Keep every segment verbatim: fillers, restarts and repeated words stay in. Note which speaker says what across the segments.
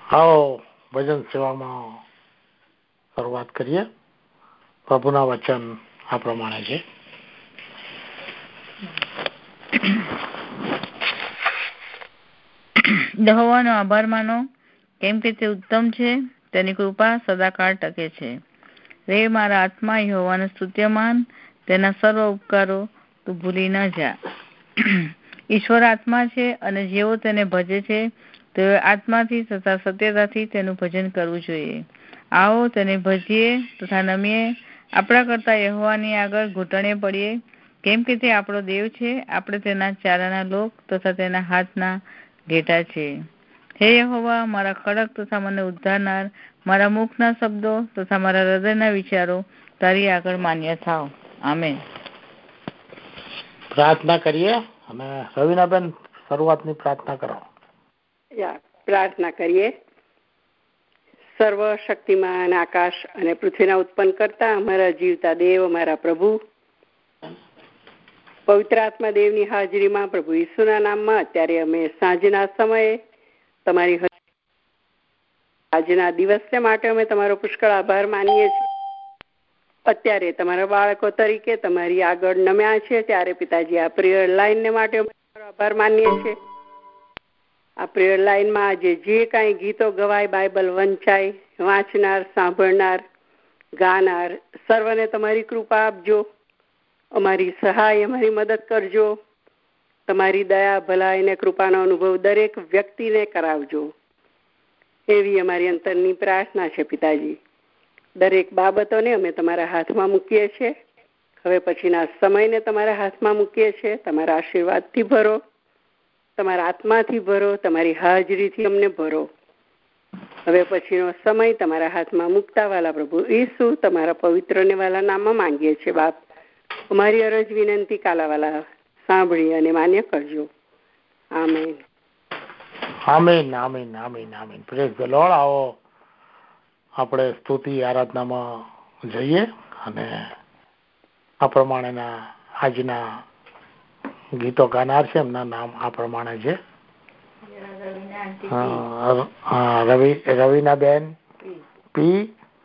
Speaker 1: આવો ભજન સેવામાં શરૂઆત કરીએ. પ્રભુના વચન આ પ્રમાણે છે.
Speaker 2: યહોવાનો આભાર માનો, કેમ કે તે ઉત્તમ છે, તેની કૃપા સદાકાળ ટકે છે. રે મારા આત્મા યહોવાને સ્તુત્યમાન, તેના સર્વ ઉપકારો તું ભૂલી ન જા. ઈશ્વર આત્મા છે અને જેઓ તેને ભજે છે તેઓ આત્માથી તથા સત્યતાથી તેનું ભજન કરવું જોઈએ. આવો તેને ભજીએ તથા નમીએ, આપણા કરતા યહોવાની આગળ ઘૂંટણે પડીએ, કેમ કે તે આપણો દેવ છે. આપણે તેના ચારાના લોક તથા તેના હાથના ઘેટા છે. હે યહોવા, મારા ખડક તથા મને ઉદ્ધારનાર, મારા મુખના શબ્દો તથા મારા હૃદયના વિચારો તારી આગળ માન્ય થાવ. આમેન.
Speaker 1: પ્રાર્થના કરીએ અને રવિનાબેન શરૂઆતની પ્રાર્થના કરો.
Speaker 3: પ્રાર્થના કરીએ. સર્વ શક્તિમાન આકાશ અને પૃથ્વીના ઉત્પન્ન કરતા અમારા જીવતા દેવ, અમારા પ્રભુ, પવિત્ર આત્મા દેવની હાજરીમાં પ્રભુ ઈસુના નામમાં અત્યારે અમે સાંજના સમયે તમારી આજના દિવસને માટે અમે તમારો પુષ્કળ આભાર માનીએ છીએ. અત્યારે તમારા બાળકો તરીકે તમારી આગળ નમ્યા છે ત્યારે પિતાજી આ પ્રેયર લાઈનને માટે અમે તમારો આભાર માનીએ છીએ. આ પ્રેયર લાઈનમાં આજે જે કાંઈ ગીતો ગવાય, બાઇબલ વંચાય, વાંચનાર, સાંભળનાર, ગાનાર સર્વને તમારી કૃપા આપજો. અમારી સહાય, અમારી મદદ કરજો. તમારી દયા, ભલાઈ અને કૃપાનો અનુભવ દરેક વ્યક્તિને કરાવજો. એવી અમારી અંતરની પ્રાર્થના છે પિતાજી. દરેક બાબતોને અમે તમારા હાથમાં મૂકીએ છીએ. હવે પછીના સમયને તમારા હાથમાં મૂકીએ છીએ. તમારા આશીર્વાદથી ભરો, તમારા આત્માથી ભરો, તમારી હાજરીથી અમને ભરો. હવે પછીનો સમય તમારા હાથમાં મૂકતા વાલા પ્રભુ ઈસુ તમારા પવિત્ર ને વાલા નામમાં માંગીએ છીએ બાપ. અમારી અરજ વિનંતી કાલાવાલા સાંભળી અને માન્ય કરજો. Amen.
Speaker 1: Amen, amen, amen, amen. Praise the Lord. આવો આપણે સ્તુતિ આરાધનામાં જઈએ અને આ પ્રમાણેના આજના ગીતો ગાનાર છે, એમના નામ આ પ્રમાણે છે. રવિ રવિનાબેન પી,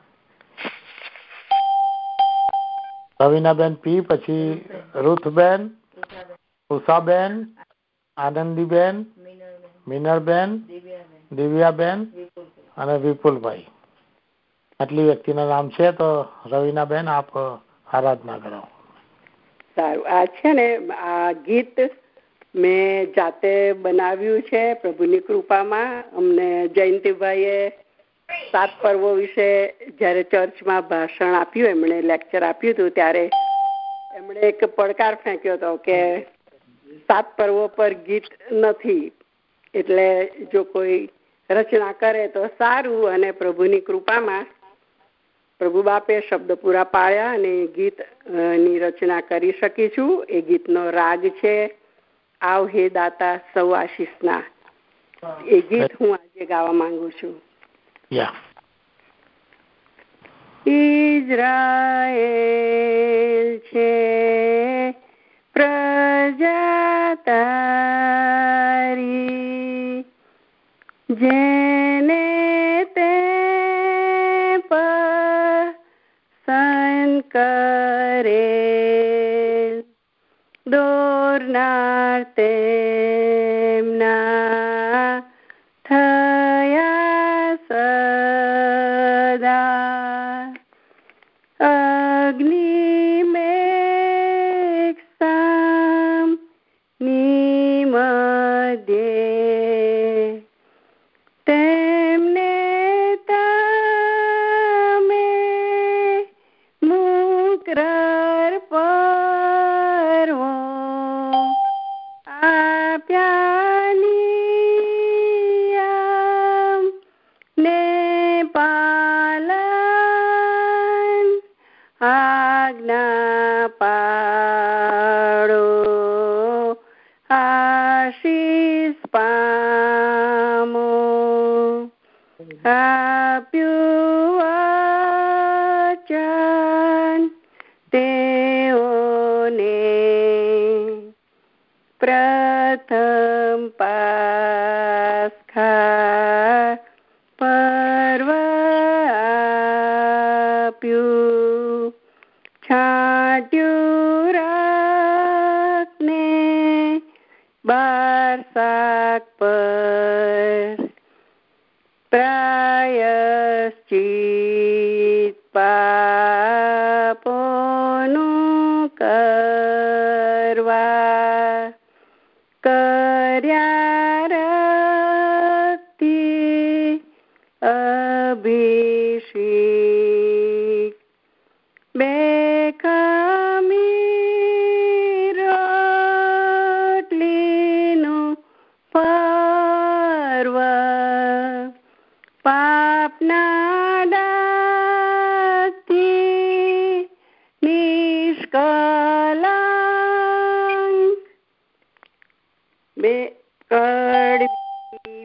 Speaker 1: રવિનાબેન પી, પછી રૂથબેન, ઉષાબેન, આનંદીબેન, મિનરબેન, દિવ્યાબેન અને વિપુલભાઈ. આટલી વ્યક્તિના નામ છે. તો રવિનાબેન આપ આરાધના કરો.
Speaker 3: સારું. આ છે ને આ ગીત મેં જાતે બનાવ્યું છે પ્રભુની કૃપામાં. અમને જયંતિભાઈએ સાત પર્વો વિશે જયારે ચર્ચમાં ભાષણ આપ્યું, એમણે લેક્ચર આપ્યું હતું, ત્યારે એમણે એક પડકાર ફેંક્યો હતો કે સાત પર્વો પર ગીત નથી, એટલે જો કોઈ રચના કરે તો સારું. અને પ્રભુની કૃપામાં પ્રભુ બાપે શબ્દ પૂરા પાડ્યા અને ગીત ની રચના કરી શકી છું. એ ગીતનો રાગ છે આવ હે દાતા સૌ આશીષના. એ ગીત હું આજે ગાવા માંગુ છું. ઇઝરાયેલ છે પ્રજા તારી, જેને તે પસંદ કરેલ, દોરનાર તેમના થયા સદા. અગ્નિ મેઘ સામ ની મધ્યે તેમને તમે મુકરર પર્વો આપ્યા ને પાલન આજ્ઞા પાડો આશીષ પામો. આપ્યું વચન તેઓને પ્રથમ પાસખા બાર શાક પર પ્રાયશ્ચિત પાપોનું કરવા કર્યા રક્તિ અભિષેક બેખમી રોટલીનું પર્વ પાપના ડાગથી નિષ્કલંક બે કડવી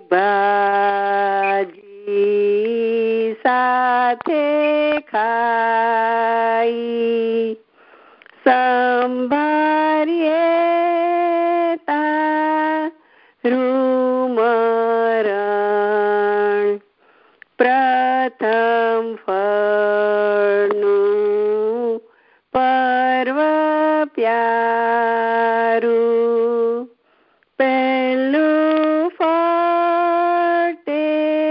Speaker 3: ભાજી સાથે ખાઈ સંભાળીએ તારું મરણ પ્રથમ ફળનું પર્વ પ્યારું પહેલું ફળ તે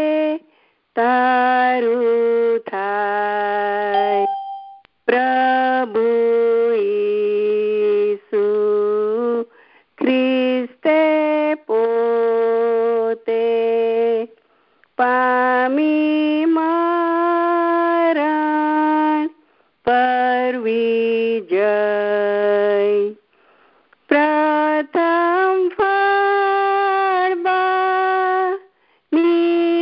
Speaker 3: તારું થાય પ્રભુ ઈસુ ખ્રિસ્તે પોતે પામી મરણ પર વિજય પ્રથમ ફળ બની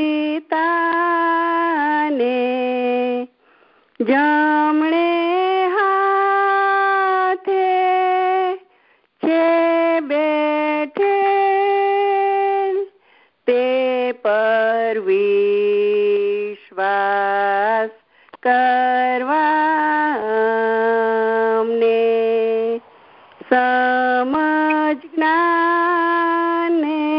Speaker 3: પિતાને જમણે હાથે છે બેઠેલ તે પર વિશ્વાસ કરવા અમને સમજ જ્ઞાને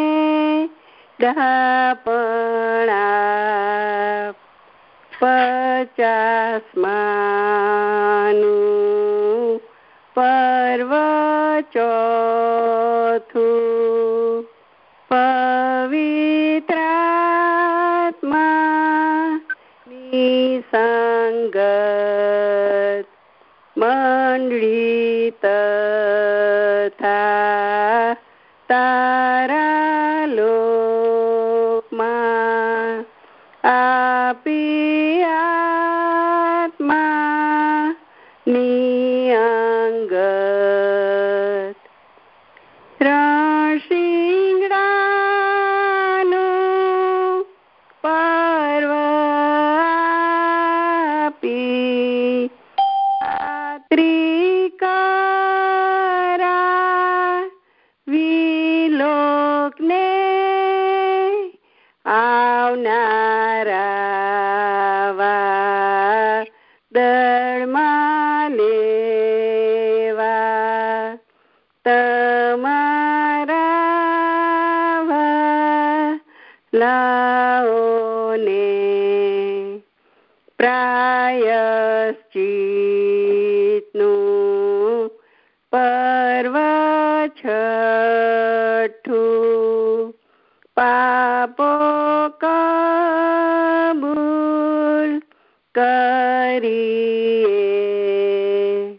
Speaker 3: દાપણ આપ પચાસમાનું પર્વ ચોથું પવિત્રાત્માની સંગત મંડળી તથા તારા લોકમાં આપી આત્માની અંગત રણશીંગડાનું પર્વ આપી ખાતરી કરાવી લોકને આવનારા દળમાં લેવા તમારા લાઓને પ્રાયશ્ચિતનું પર્વ છઠ્ઠું પાપો કબૂલ કરીએ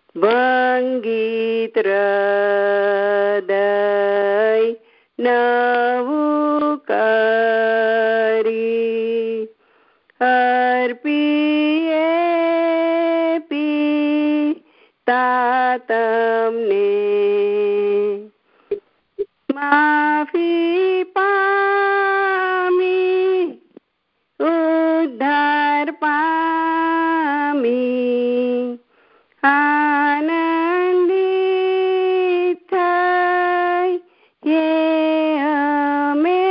Speaker 3: ભંગિત હૃદય નવું કરી અર્પીએ પિતા તમને માફી પામી ઉદ્ધાર પામી આનંદિત થઈએ અમે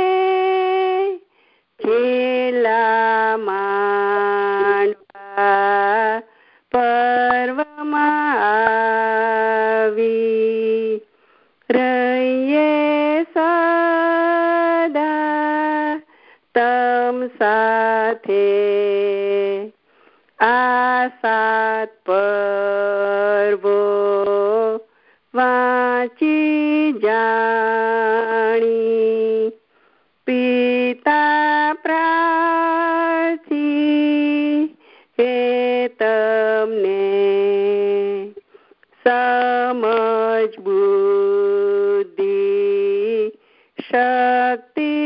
Speaker 3: છેલ્લા માંડવા પર્વમાં આવી રહીએ સદા તમ સાથે આ સાત પર્વો વાંચી જા शक्ति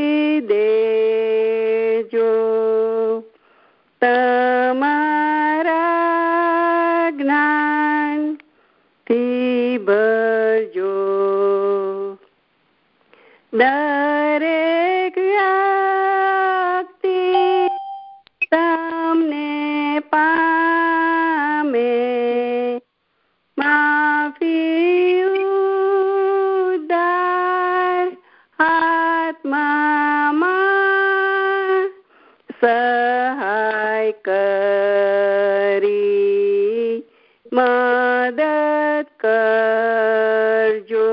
Speaker 3: देजो તમારા જ્ઞાનથી ભરજો દરેક વ્યક્તિ તમને પામે માફી ઉદ્ધાર આત્મામાં સહાય કરી મદદ કરજો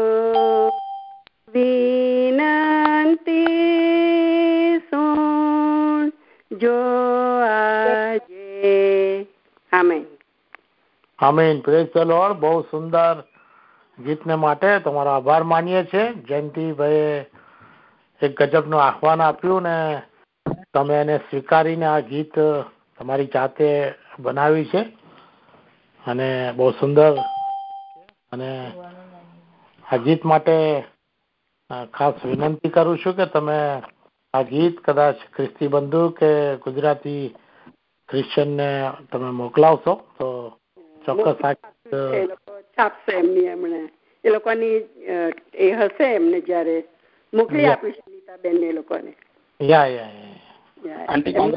Speaker 3: વિનંતી સુણ જો આજે આમેન
Speaker 1: આમીન. Praise the lord. બહુ સુંદર ગીતને માટે તમારો આભાર માનીએ છીએ. જયંતિભાઈએ એક ગજબનું આહ્વાન આપ્યું ને તમે એને સ્વીકારીને આ ગીત તમારી જાતે બનાવી છે અને બહુ સુંદર. અને આ ગીત માટે ખાસ વિનંતી કરું છું કે તમે આ ગીત કદાચ ખ્રિસ્તી બંધુ કે ગુજરાતી ક્રિશ્ચિયનને તમે મોકલાવશો તો ચોક્કસ
Speaker 3: છાપશે એમની એમણે એ લોકોની એ હશે એમને જયારે મોકલી આપીશ નીતાબેન એ લોકોને.
Speaker 1: યા યા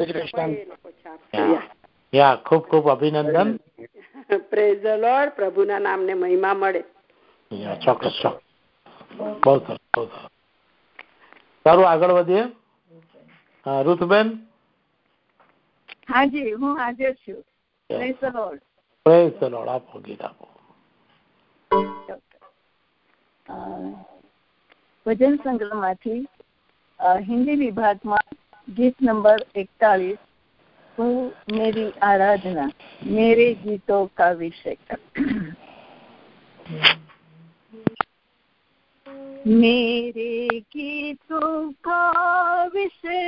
Speaker 1: યા ખૂબ ખૂબ અભિનંદન.
Speaker 3: Praise the Lord. પ્રભુના નામને મહિમા મળે.
Speaker 1: ચોક્કસ ચોક્કસ. બહુ સરસ બહુ સરસ. સારું, આગળ વધીએ. ઋતુબેન.
Speaker 4: હાજી, હું હાજર છું. Praise the Lord.
Speaker 1: Praise the Lord. આપો ગીત આપો.
Speaker 4: ભજન સંગ્રહમાંથી हिंदी विभाग में गीत नंबर इकतालीस वो मेरी आराधना मेरे गीतों का विषय मेरे गीतों का विषय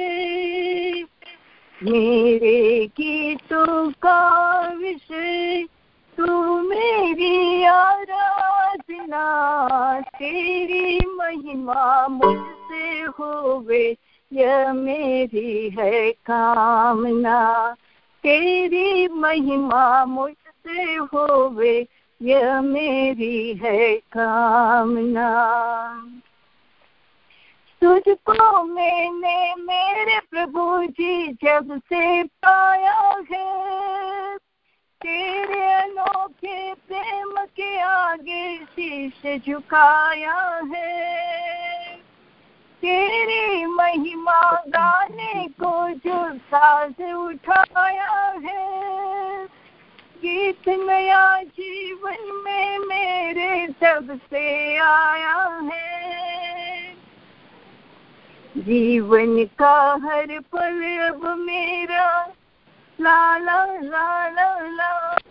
Speaker 4: मेरे गीतों का विषय तू मेरी आराधना तेरी महिमा मुझसे होवे यह मेरी है कामना तेरी महिमा मुझसे होवे यह मेरी है कामना तुझको मैंने मेरे प्रभु जी जब से पाया है तेरे अनोखे प्रेम के आगे शीश झुकाया है तेरी महिमा गाने को जो साज उठाया है गीत नया जीवन में मेरे तब से आया है जीवन का हर पल अब मेरा ला ला ला ला ला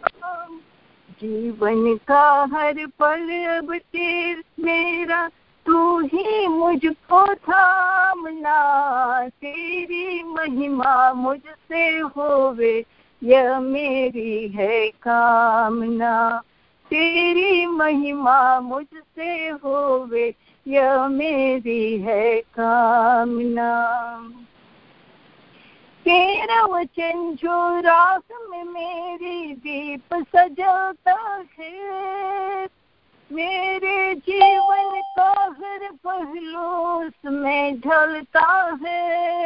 Speaker 4: जीवन का हर पल अब तेर मेरा तू ही मुझको थामना तेरी महिमा मुझसे होवे यह मेरी है कामना तेरी महिमा मुझसे होवे यह मेरी है कामना तेरा वचन जो रात में मेरी दीप सजाता है मेरे जीवन का हर पहलू उसमें ढलता है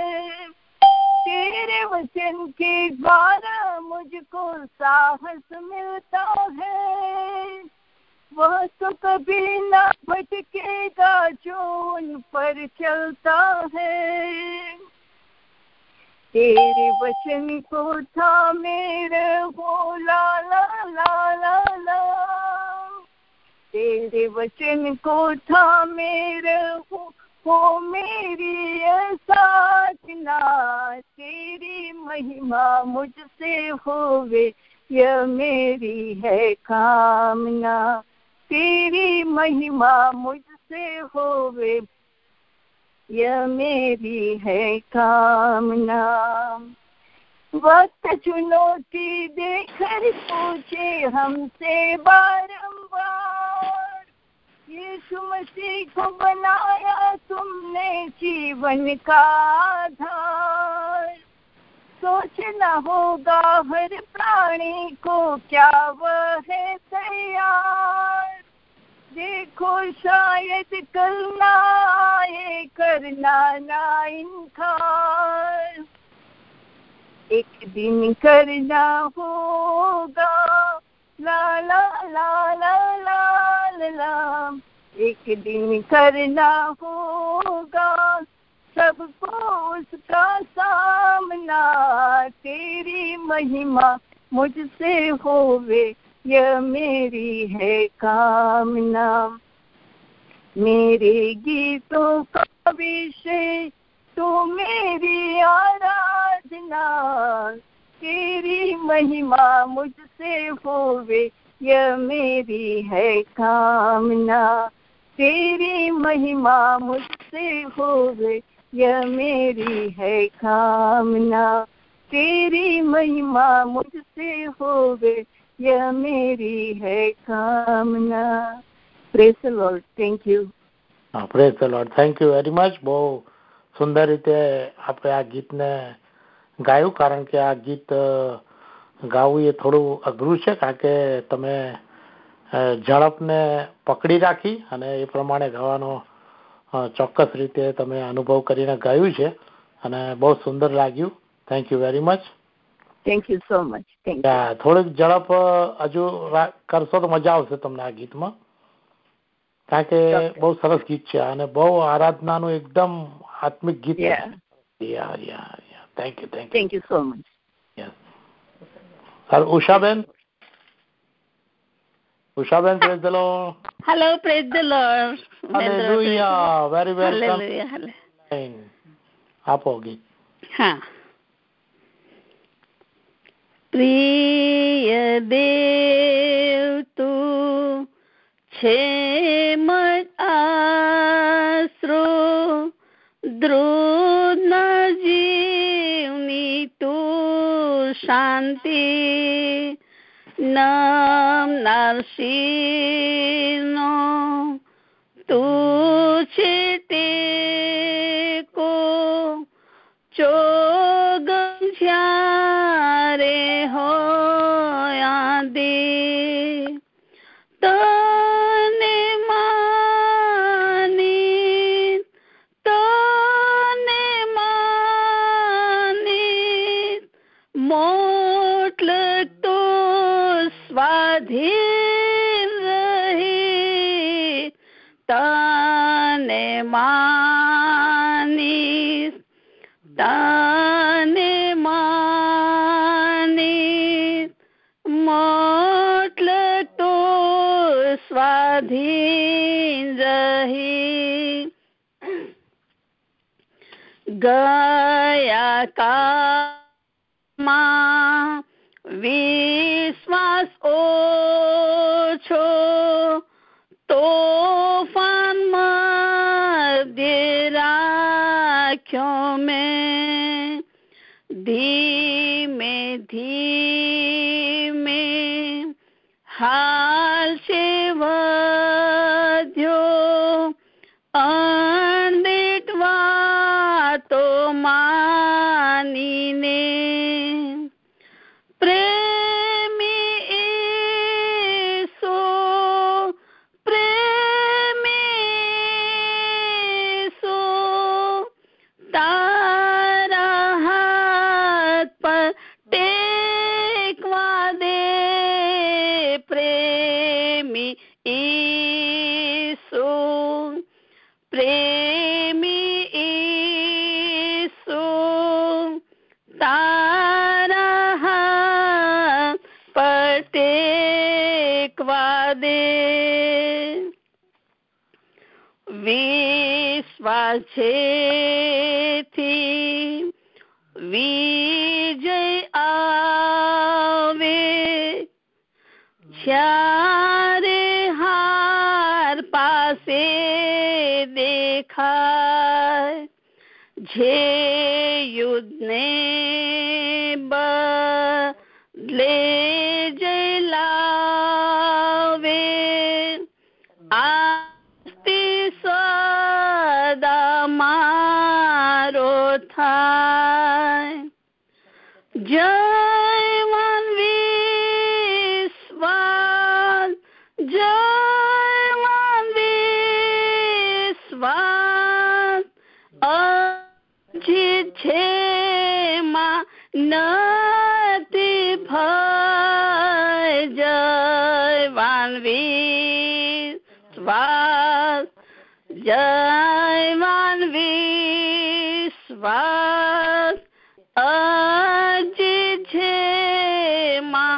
Speaker 4: तेरे वचन के द्वारा मुझको साहस मिलता है वह तो कभी ना भटकेगा जो उन पर चलता है तेरे वचन को थामे रहो ला ला ला ला ला तेरे वचन को थामे रहो हो मेरी साधना तेरी महिमा मुझसे होवे यह मेरी है कामना तेरी महिमा मुझसे होवे यह मेरी है कामना वक्त चुनौती देकर पूछे हमसे बारंबार यीशु मसीह को बनाया तुमने जीवन का आधार। सोचना होगा हर प्राणी को क्या वह है तैयार। देखो शायद कल ना आए, करना ना इनकार। एक दिन करना होगा, ला ला ला ला ला ला। एक दिन करना होगा सबको उसका सामना। तेरी महिमा मुझसे होवे, यह मेरी है कामना। मेरे गीतों का विषय तो मेरी आराधना। तेरी महिमा मुझसे होवे, यह मेरी है कामना। तेरी महिमा मुझसे होवे, यह मेरी है कामना। तेरी महिमा मुझसे होवे, यह मेरी है कामना। Praise the Lord. Thank you.
Speaker 1: હા, praise the Lord. Thank you very much. બહુ સુંદર રીતે આપણે આ ગીતને ગાયું, કારણ કે આ ગીત ગાવું એ થોડું અઘરું છે, કારણ કે તમે ઝડપને પકડી રાખી અને એ પ્રમાણે ગાવાનો ચોક્કસ રીતે તમે અનુભવ કરીને ગાયું છે અને બહુ સુંદર લાગ્યું. Thank you very much.
Speaker 4: Thank you so much. Thank you.
Speaker 1: થોડીક ઝડપ હજુ કરશો તો મજા આવશે તમને આ ગીતમાં, કારણ કે બહુ સરસ ગીત છે અને બહુ આરાધનાનું એકદમ આત્મિક ગીત છે. યા યા યા thank you thank you
Speaker 4: thank you so much.
Speaker 1: Yes. Sir Ushaben, Ushaben, praise the lord.
Speaker 2: Hello, praise the lord.
Speaker 1: Hallelujah. Very welcome. આપો ગીત.
Speaker 2: હા. પ્રિય દેવ તું છે મત આશરો, દ્રોહ ન જીવની તું શાંતિ. નમનાર શિરનો તું છે ટેકો, ચોગમ જ્યારે હોય આદે. તને માની તને માની મોટલ તો સ્વાધીન રહી. તને માની તને માની મોટલ તો સ્વાધીન રહી. ગયા કાળમાં વિશ્વાસ ઓછો, તોફાન મધ્ય રાખ્યો મેં. ધીમે ધીમે હાલ છે વધ્યો, અણદેઠ વાતો માનીને. પ્રેમી ઈસુ, પ્રેમી ઈસુ, તારા હાથ પર ટેકવા દે. પ્રેમી ઈસુ, પ્રેમી ઈસુ, તારા હાથ પર ટેકવા દે. વિશ્વાસ છેથી વિજય આવે, જ્યારે હાર પાસે દેખાય. જે યુદ્ધને બદલે જય લાવે, આજથી સદા મા
Speaker 3: થાય જયવાન વિશ્વાસ જયવાન વિશ્વાસ અજીત છે માં નથી ભય જયવાન વિશ્વાસ જયવાન વિશ્વાસ અજીત છે માં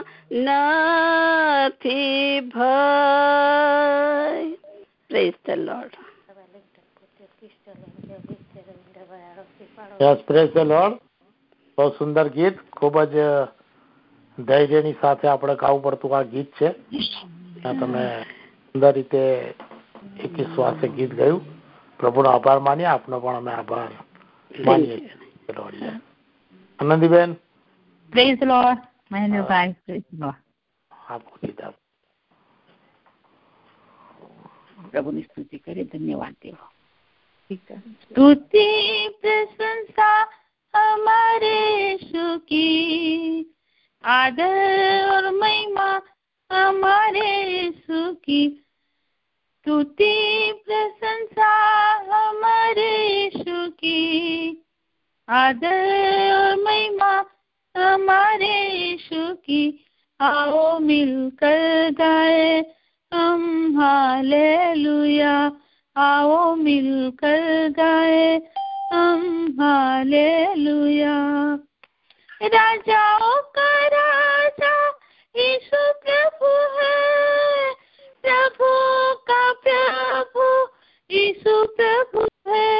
Speaker 3: નથી ભય. Praise the lord.
Speaker 1: Yes praise the lord. બહુ સુંદર ગીત, ખૂબ જ ધૈર્યની સાથે આપણે ગાવું પડતું આ ગીત છે. તમે સુંદર રીતે એક શ્વાસે ગીત ગાયું. પ્રભુનો આભાર માનીએ, આપનો પણ અમે આભાર માનીએ. Anandiben.
Speaker 2: Praise the lord. Mahendrabhai, praise the lord.
Speaker 1: આપકો ગીત આપ.
Speaker 2: પ્રભુની સ્તુતિ કરે. ધન્યવાદ દેવો. स्तुति प्रशंसा हमारे यीशु की, आदर और महिमा हमारे यीशु की. स्तुति प्रशंसा हमारे यीशु की, आदर और महिमा हमारे यीशु की. आओ मिलकर गाए हम हालेलुया. आओ मिलकर गाए हम हालेलुया. राजाओं का राजा यीशु प्रभु है, प्रभु का प्रभु यीशु प्रभु है.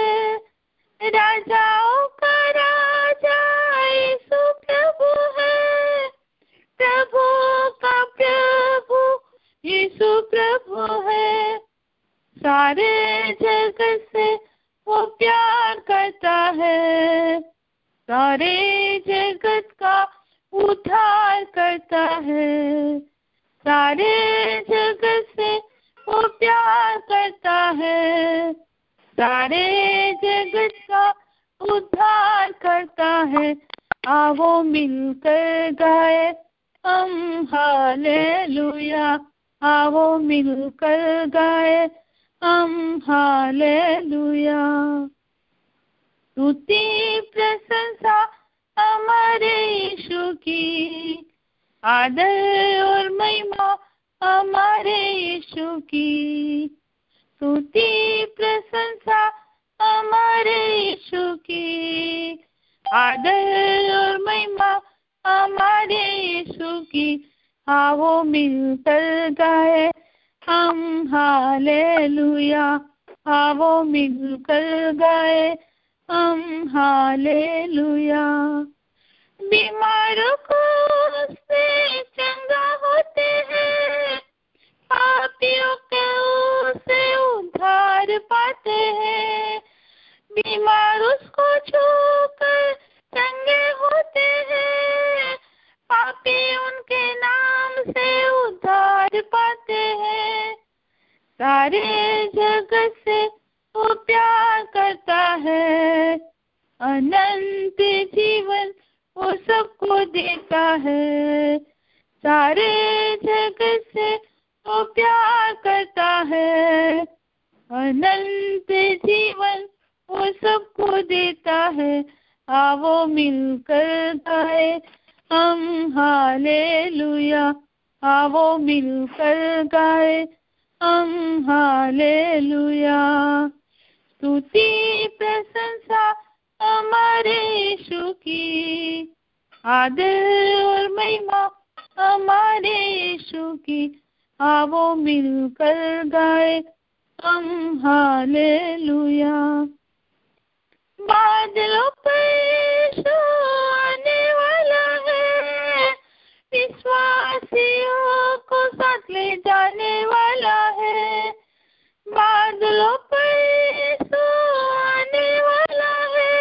Speaker 2: राजाओं का राजा यीशु प्रभु है, प्रभु का प्रभु यीशु प्रभु है. सारे जगत से वो प्यार करता है, सारे जगत का उद्धार करता है. सारे जगत से वो प्यार करता है, सारे जगत का उद्धार करता है. आओ मिलकर गाए हम हालेलुया. आओ मिलकर गाए हम हालेलुया. स्तुति प्रशंसा हमारे यीशु की, आदर और महिमा हमारे यीशु की. स्तुति प्रशंसा हमारे यीशु की, आदर और महिमा हमारे यीशु की. आओ मिलकर गाए हम हालेलुया. आओ मिलकर गाए हम हालेलुया. बीमारों को उससे चंगा होते हैं, पापियों के उससे उद्धार पाते हैं. बीमार उसको छूकर चंगे होते हैं, पापी उनके नाम से उद्धार पाते हैं. सारे जगत से वो प्यार करता है, अनंत जीवन वो सबको देता है. सारे जगत से वो प्यार करता है, अनंत जीवन वो सबको देता है. आओ मिलकर गाए हम हालेलुया. आओ मिलकर गाए हम हालेलुया. स्तुति प्रशंसा हमारे यीशु की, आदर और महिमा हमारे यीशु की. आओ मिलकर गाए हम हालेलुया. बादलों पर यीशु आने वाला है, विश्वासियों को साथ ले जाने वाला है. बादलों पर यीशु आने वाला है,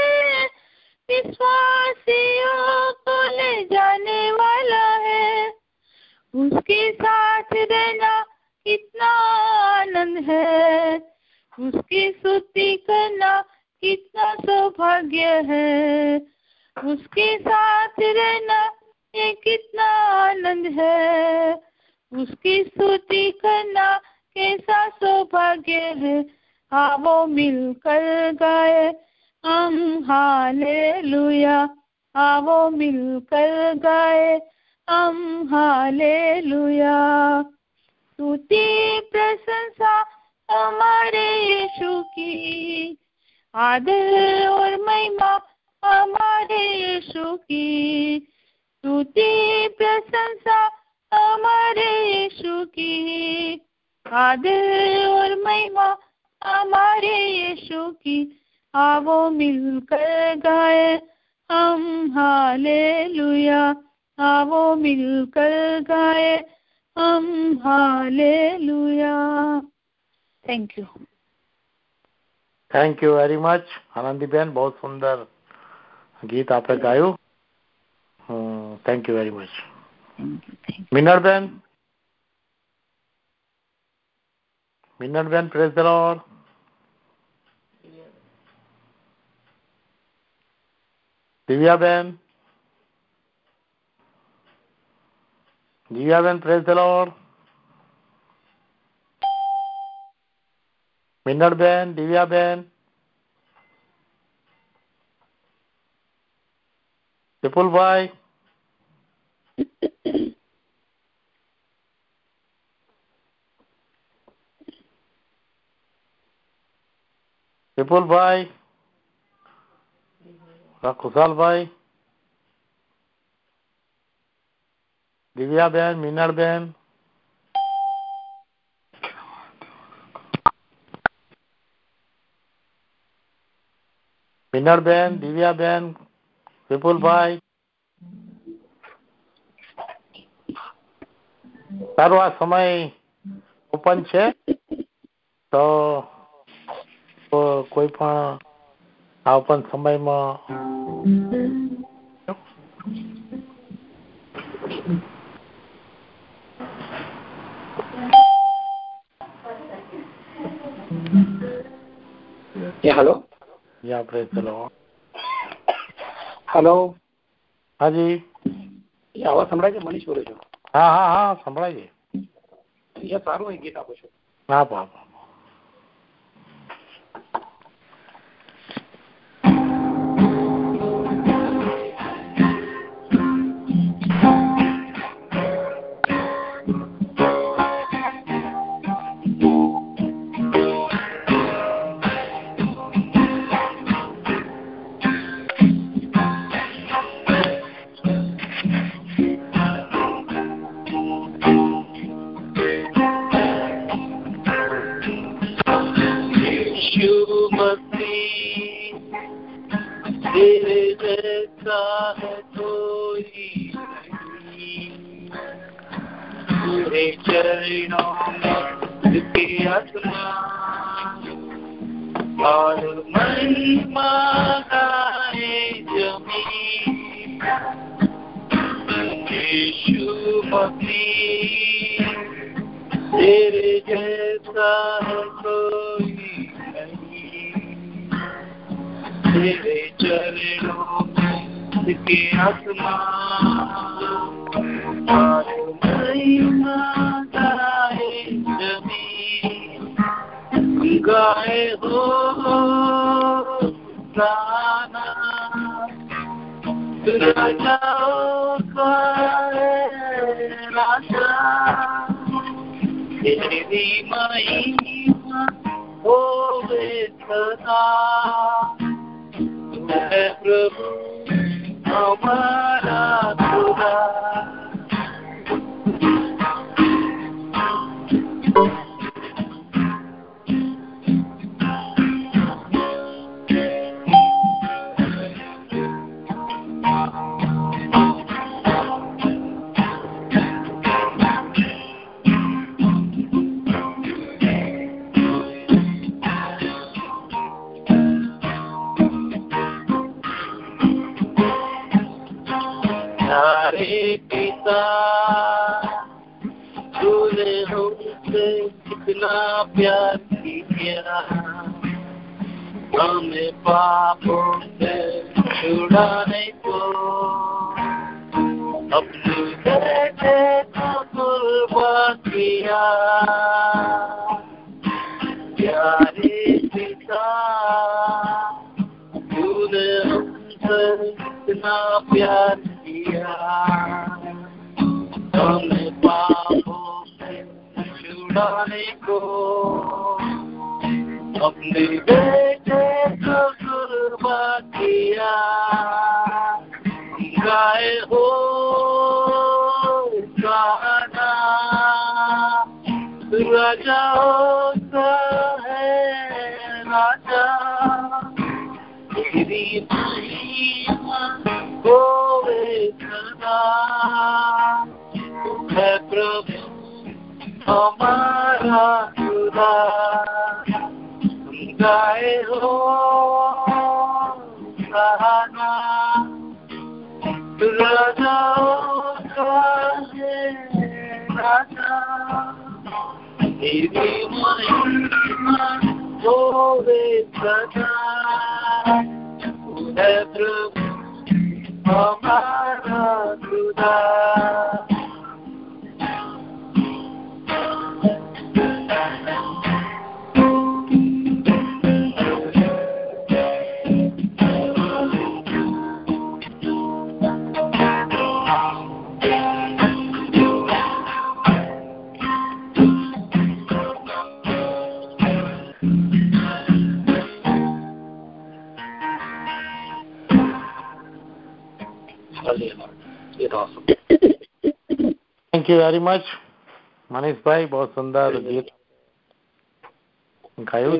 Speaker 2: विश्वासियों को ले जाने वाला है. उसके साथ रहना कितना आनंद है, उसकी स्तुति करना कितना सौभाग्य है, उसके साथ रहना ये कितना आनंद है, उसकी स्तुति करना कैसा सौभाग्य है। आओ मिलकर गाए हम हालेलुया, आओ मिलकर गाए हम हालेलुया। स्तुति प्रशंसा हमारे यीशु की, आदर और महिमा हमारे यीशु की। स्तुति प्रशंसा हमारे यीशु की, आदर और महिमा हमारे यीशु की। आओ मिलकर गाए हम हालेलुया, आओ मिलकर गाए हम hallelujah. Thank you.
Speaker 1: Thank you very much Anandiben, बहुत सुंदर गीत आपने गाયું. Thank you very much. Minalben, Minalben, praise the lord. Divyaben, Divyaben, praise the lord. Minalben, Divyaben, Vipulbhai, Vipulbhai, Khushalbhai, Divyaben, Minalben, Minalben, Divyaben, Vipulbhai. સારું, આ સમય ઓપન છે, તો કોઈ પણ આ ઓપન સમયમાં
Speaker 5: હેલો
Speaker 1: આપણે ચલો.
Speaker 5: હેલો,
Speaker 1: હાજી,
Speaker 5: આવાજ સંભળાય છે? મનીષ બોલું છું.
Speaker 1: હા હા હા સંભળાય છે.
Speaker 5: સારું ગીત આપો છો.
Speaker 1: હા બાપા.
Speaker 6: हमें पापों से छुड़ाने को अपने बेटे को कुर्बान किया। प्यारे पिता तूने हमसे इतना प्यार किया, हमें पापों से छुड़ाने को अपने बेटे को कुर्बान किया। गाए हो गाना राजाओं का है राजा, तेरी महिमा होवे सदा। है प्रभु हमारा खुदा, गाए हो गाना राजाओं का है राजा, तेरी महिमा होवे सदा। है प्रभु हमारा खुदा।
Speaker 1: Thank you very much Manishbhai, બહુ સુંદર ગીત ગાયું.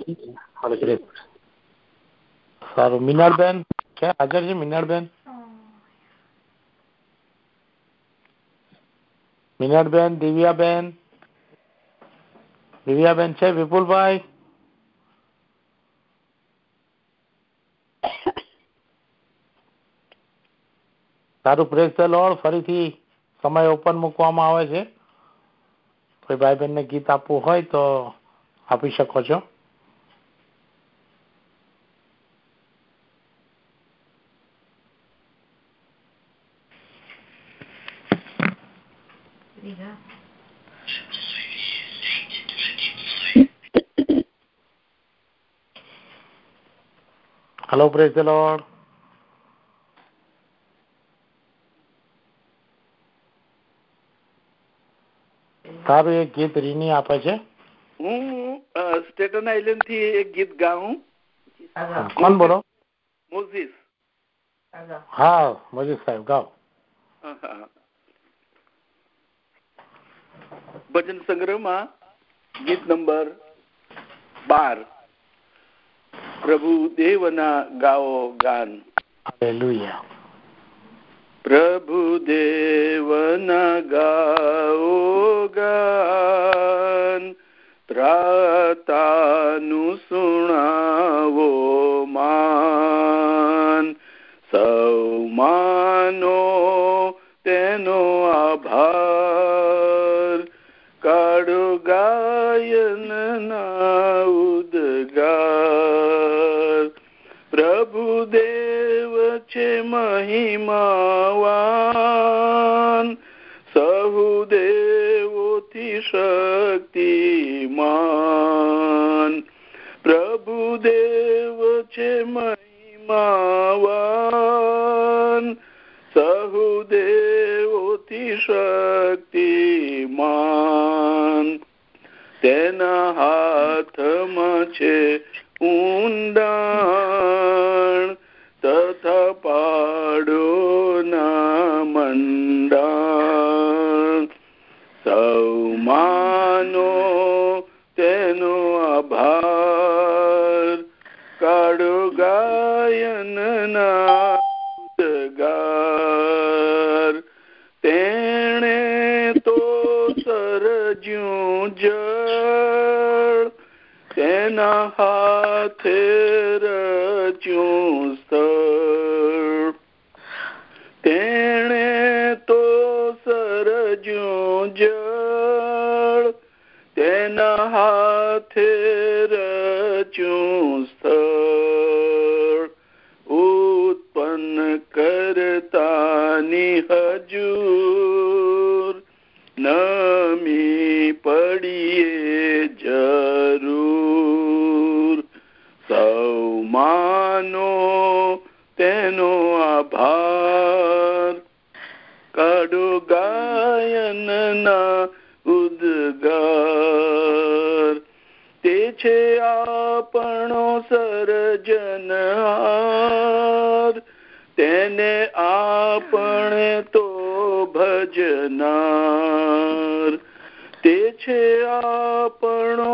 Speaker 1: સારું. મીનાળબેન ક્યાં હાજર છે? મીનાળબેન મીનાળબેન દિવ્યાબેન દિવ્યાબેન છે? વિપુલભાઈ સારું. Praise the lord. ફરીથી સમય ઓપન મૂકવામાં આવે છે. કોઈ ભાઈ બહેનને ગીત આપવું હોય તો આપી શકો છો. Hello, praise the lord. સારું, એક ગીત રીની આપે છે.
Speaker 7: હું સ્ટેટન આઇલેન્ડ થી એક ગીત ગાઉં.
Speaker 1: કોણ બોલો?
Speaker 7: મોઝીસ.
Speaker 1: હા, મોઝીસ સાહેબ ગાઓ.
Speaker 7: ભજન સંગ્રહમાં ગીત નંબર બાર, પ્રભુ દેવના ગાઓ ગાન.
Speaker 1: હાલેલુયા.
Speaker 7: પ્રભુ દેવના ગાઓ ગાન, ત્રાતાનું સુણાવો માન. સૌ માનો તેનો આભાર, કાઢો ગાયનના ઉદગાર. પ્રભુ દેવ છે મહિમાવાન, સહુ દેવોથી શક્તિમાન. પ્રભુ દેવ છે મહિમાવાન, સહુ દેવોથી શક્તિમાન. તેના હાથમાં છે ઊંડાણ, તથા પાડોના મંડાણ. સૌ માનો તેનો આભાર, કાઢો ગાયનના ઉદગાર. તેણે તો સર્જ્યું જળ, તેના હાથે રચ્યું સ્થળ. તેણે તો સર્જ્યું જળ, તેના હાથે રચ્યું સ્થળ. માનો તેનો આભાર, કાઢો ગાયનના ઉદ્ગાર. તે છે આપણો સર્જનહાર, તેને આપણે તો ભજનાર. તે છે આપણો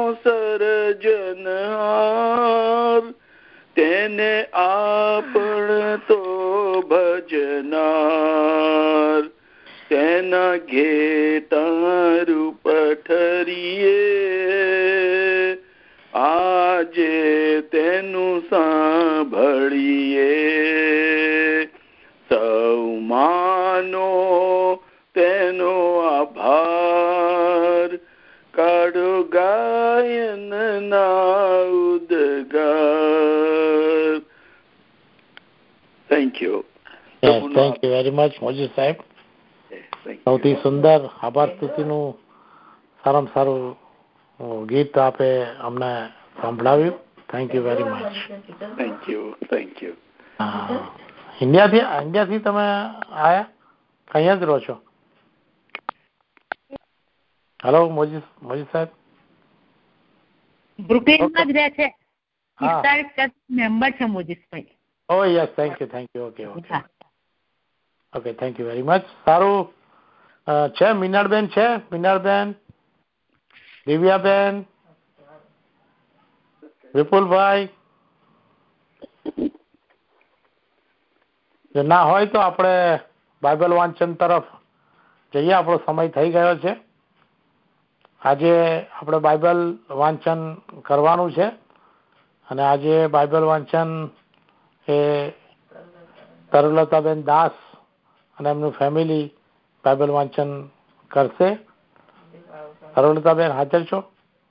Speaker 7: સર્જનહાર, તેને આપણે તો ભજનાર. તેના ઘેટા રૂપ ઠરીએ, આજે તેનું સાંભળીએ. સૌ માનો તેનો આભાર, કાઢો ગાયનના ઉદ્ગાર. Thank you.
Speaker 1: Thank you very much Moji સાહેબ. સૌથી સુંદર આભાર સ્તુતિનું સારામાં સારું ગીત આપે અમને સંભળાવ્યું. Thank you very much.
Speaker 7: Thank you thank you.
Speaker 1: ઇન્ડિયાથી ઇન્ડિયાથી તમે આયા અહીંયા જ રહો છો? હેલો મોજી મોજી સાહેબ.
Speaker 8: બ્રુકલિનમાં જ રહે છે. મેમ્બર છે મોજીસભાઈ.
Speaker 1: ઓ yes thank you thank you. Okay okay okay thank you very much. સારું છે. મીનાળબેન છે? મીનાળબેન, દિવ્યાબેન, વિપુલભાઈ? જો ના હોય તો આપણે બાઇબલ વાંચન તરફ જઈએ. આપણો સમય થઈ ગયો છે. આજે આપણે બાઇબલ વાંચન કરવાનું છે અને આજે બાઇબલ વાંચન એ તરુલતાબેન દાસ અને એમનું ફેમિલી બાઇબલ વાંચન કરશે. તરુલતાબેન હાજર છો?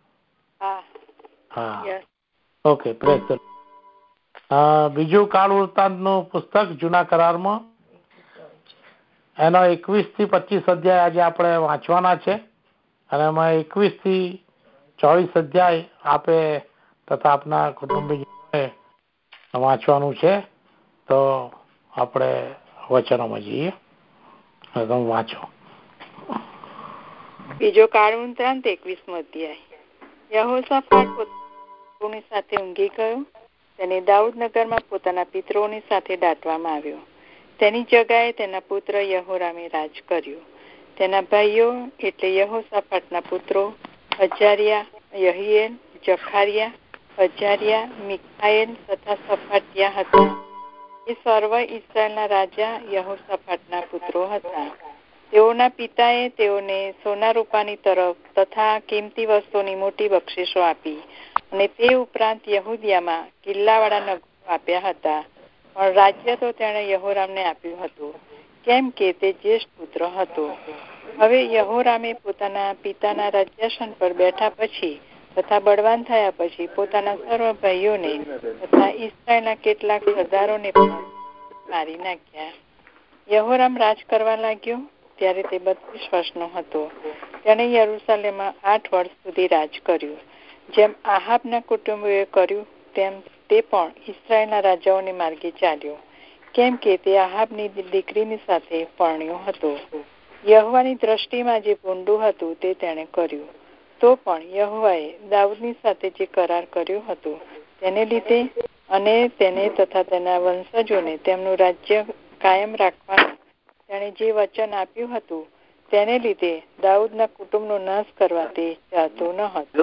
Speaker 1: હા. Okay praise the lord. બીજું કાળ વૃત્તાંતનું પુસ્તક જૂના કરારમાં એનો એકવીસ થી પચીસ અધ્યાય આજે આપણે વાંચવાના છે અને એમાં એકવીસ થી ચોવીસ અધ્યાય આપે તથા આપના કુટુંબીજોને વાંચવાનું છે. તો આપણે વચનોમાં જઈએ. તમે વાંચો.
Speaker 2: બીજો કાળ વૃત્તાંત એકવીસમો અધ્યાય. યહોશાફાટ પોતાની સાથે ઊંઘી ગયો. તેને દાઉદનગરમાં પોતાના પિતરોની સાથે દાટવામાં આવ્યો. તેની જગાએ તેના પુત્ર યહોરામે રાજ કર્યું. તેના ભાઈઓ એટલે યહોશાફાટના પુત્રો અજારિયા, યહિએલ, જખારિયા, અજારિયા, મિખાએલ તથા સફાટિયા હતા. એ સર્વ ઇસ્રાયેલના રાજા યહોશાફાટના પુત્રો હતા. તેઓના પિતાએ તેઓને સોના રૂપાની તરફ તથા કિંમતી વસ્તુની મોટી બક્ષિસો આપી અને તે ઉપરાંત યહૂદિયામાં કિલ્લાવાળા નગરો આપ્યા હતા. પણ રાજ્ય તો તેણે યહોરામને આપ્યું હતું, કેમ કે તે જ્યેષ્ઠ પુત્ર હતો. હવે યહોરામે પોતાના પિતાના રાજ્યાસન પર બેઠા પછી તથા બળવાન થયા પછી પોતાના સર્વ ભાઈઓને તથા ઇસ્રાયેલના કેટલાક સરદારોને પણ મારી નાખ્યા. યહોરામ રાજ કરવા લાગ્યો ત્યારે તે બત્રીસ વર્ષનો હતો. તેણે યરૂશાલેમમાં આઠ વર્ષ સુધી રાજ કર્યું. જેમ આહાબના કુટુંબોએ કર્યું તેમ તે પણ ઇસ્રાયેલના રાજાઓને માર્ગે ચાલ્યો, કેમ કે તે આહાબની દીકરીની સાથે પરણ્યો હતો. યહોવાની દ્રષ્ટિમાં જે ભૂંડું હતું તે તેણે કર્યું. તો પણ યહોવાએ દાઉદની સાથે જે કરાર કર્યો હતો તેને લીધે અને તેને તથા તેના વંશજોને તેમનું રાજ્ય કાયમ રાખવાનું તેણે જે વચન આપ્યું હતું તેને લીધે દાઉદના કુટુંબનો નાશ કરવા તે ચાહતો ન હતો.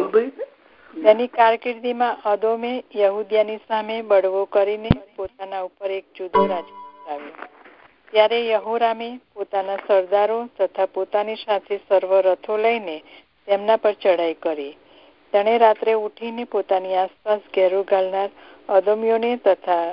Speaker 2: તેની કારકિર્દીમાં અદોમે યહૂદિયાની સામે બળવો કરીને પોતાના ઉપર એક જુદો રાજ કરાવ્યો. ત્યારે યહોરામે પોતાના સરદારો તથા પોતાની સાથે સર્વ રથો લઈને તેમના પર ચડાઈ કરી. તેણે રાત્રે ઉઠીને પોતાની આસપાસ ઘેરો ગાળનાર અદોમીઓને તથા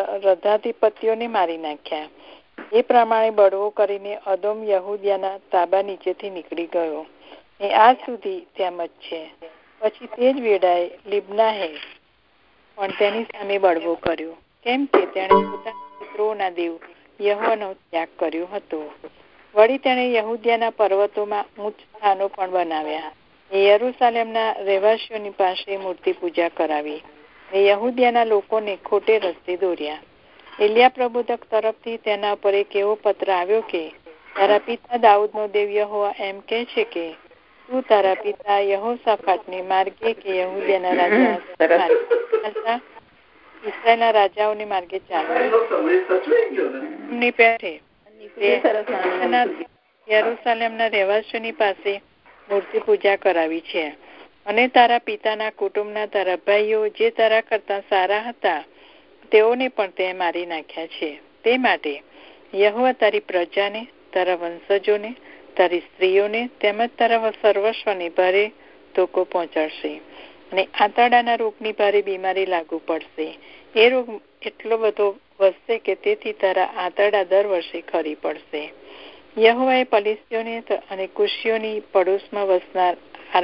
Speaker 2: રથાધિપતિઓને મારી નાખ્યા. એ પ્રમાણે બળવો કરીને અદોમ યહૂદિયાના તાબા નીચેથી નીકળી ગયો. એ આજ સુધી તેમ જ છે. પછી તે જ વેળાએ લિબ્નાહે પણ તેની સામે બળવો કર્યો, કેમ કે તેણે પોતાના પિતરોના દેવ યહોવાનો ત્યાગ કર્યો હતો. વળી તેણે યહૂદિયાના પર્વતોમાં ઉચ્ચ સ્થાનો પણ બનાવ્યા. એ યરૂશાલેમના રહેવાસીઓની પાસે મૂર્તિ પૂજા કરાવી.
Speaker 8: ને યહૂદિયાના લોકોને ખોટે રસ્તે દોર્યા. એલિયા પ્રબોધક તરફથી તેના પર એક એવો પત્ર આવ્યો કે તારા પિતા દાઉદનો દેવ યહોવા એમ કહે છે કે તું તારા પિતા યહોશાફાટને માર્ગે કે યહૂદિયાના રાજા ઇસ્રાયેલના રાજાઓને માર્ગે ચાલની પેઠે યરૂશલેમના રહેવાસીઓની પાસે મૂર્તિ પૂજા કરાવી છે અને તારા પિતાના કુટુંબના તારા ભાઈઓ જે તારા કરતા સારા હતા તેઓને પણ તે મારી નાખ્યા છે. તે માટે યહોવા તારી પ્રજાને, તારા વંશજોને, તારી સ્ત્રીઓને તેમજ તારા સર્વસ્વને ભારે ધોકો પહોંચાડશે અને આંતરડાના રોગની ભારે બીમારી લાગુ પડશે. એ રોગ એટલો બધો વધશે કે તેથી તારા આંતરડા દર વર્ષે ખરી પડશે. યહોવાએ પલિશ્તીઓને અને કુશીઓની પડોશમાં વસનાર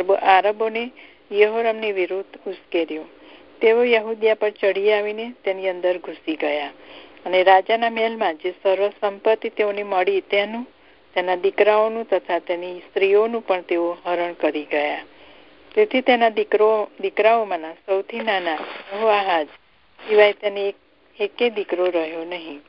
Speaker 8: આરબોને યહોરામની વિરુદ્ધ ઉશ્કેર્યો. તેઓ યહૂદિયા પર ચડી આવીને તેની અંદર ઘૂસી ગયા અને રાજાના મહેલમાં જે સર્વ સંપત્તિ તેઓને મળી તેનું, તેના દીકરાઓનું તથા તેની સ્ત્રીઓનું પણ તેઓ હરણ કરી ગયા. તેથી તેના દીકરો દીકરાઓમાંના સૌથી નાના યહોઆહાજ સિવાય તેને એકે દીકરો રહ્યો નહીં.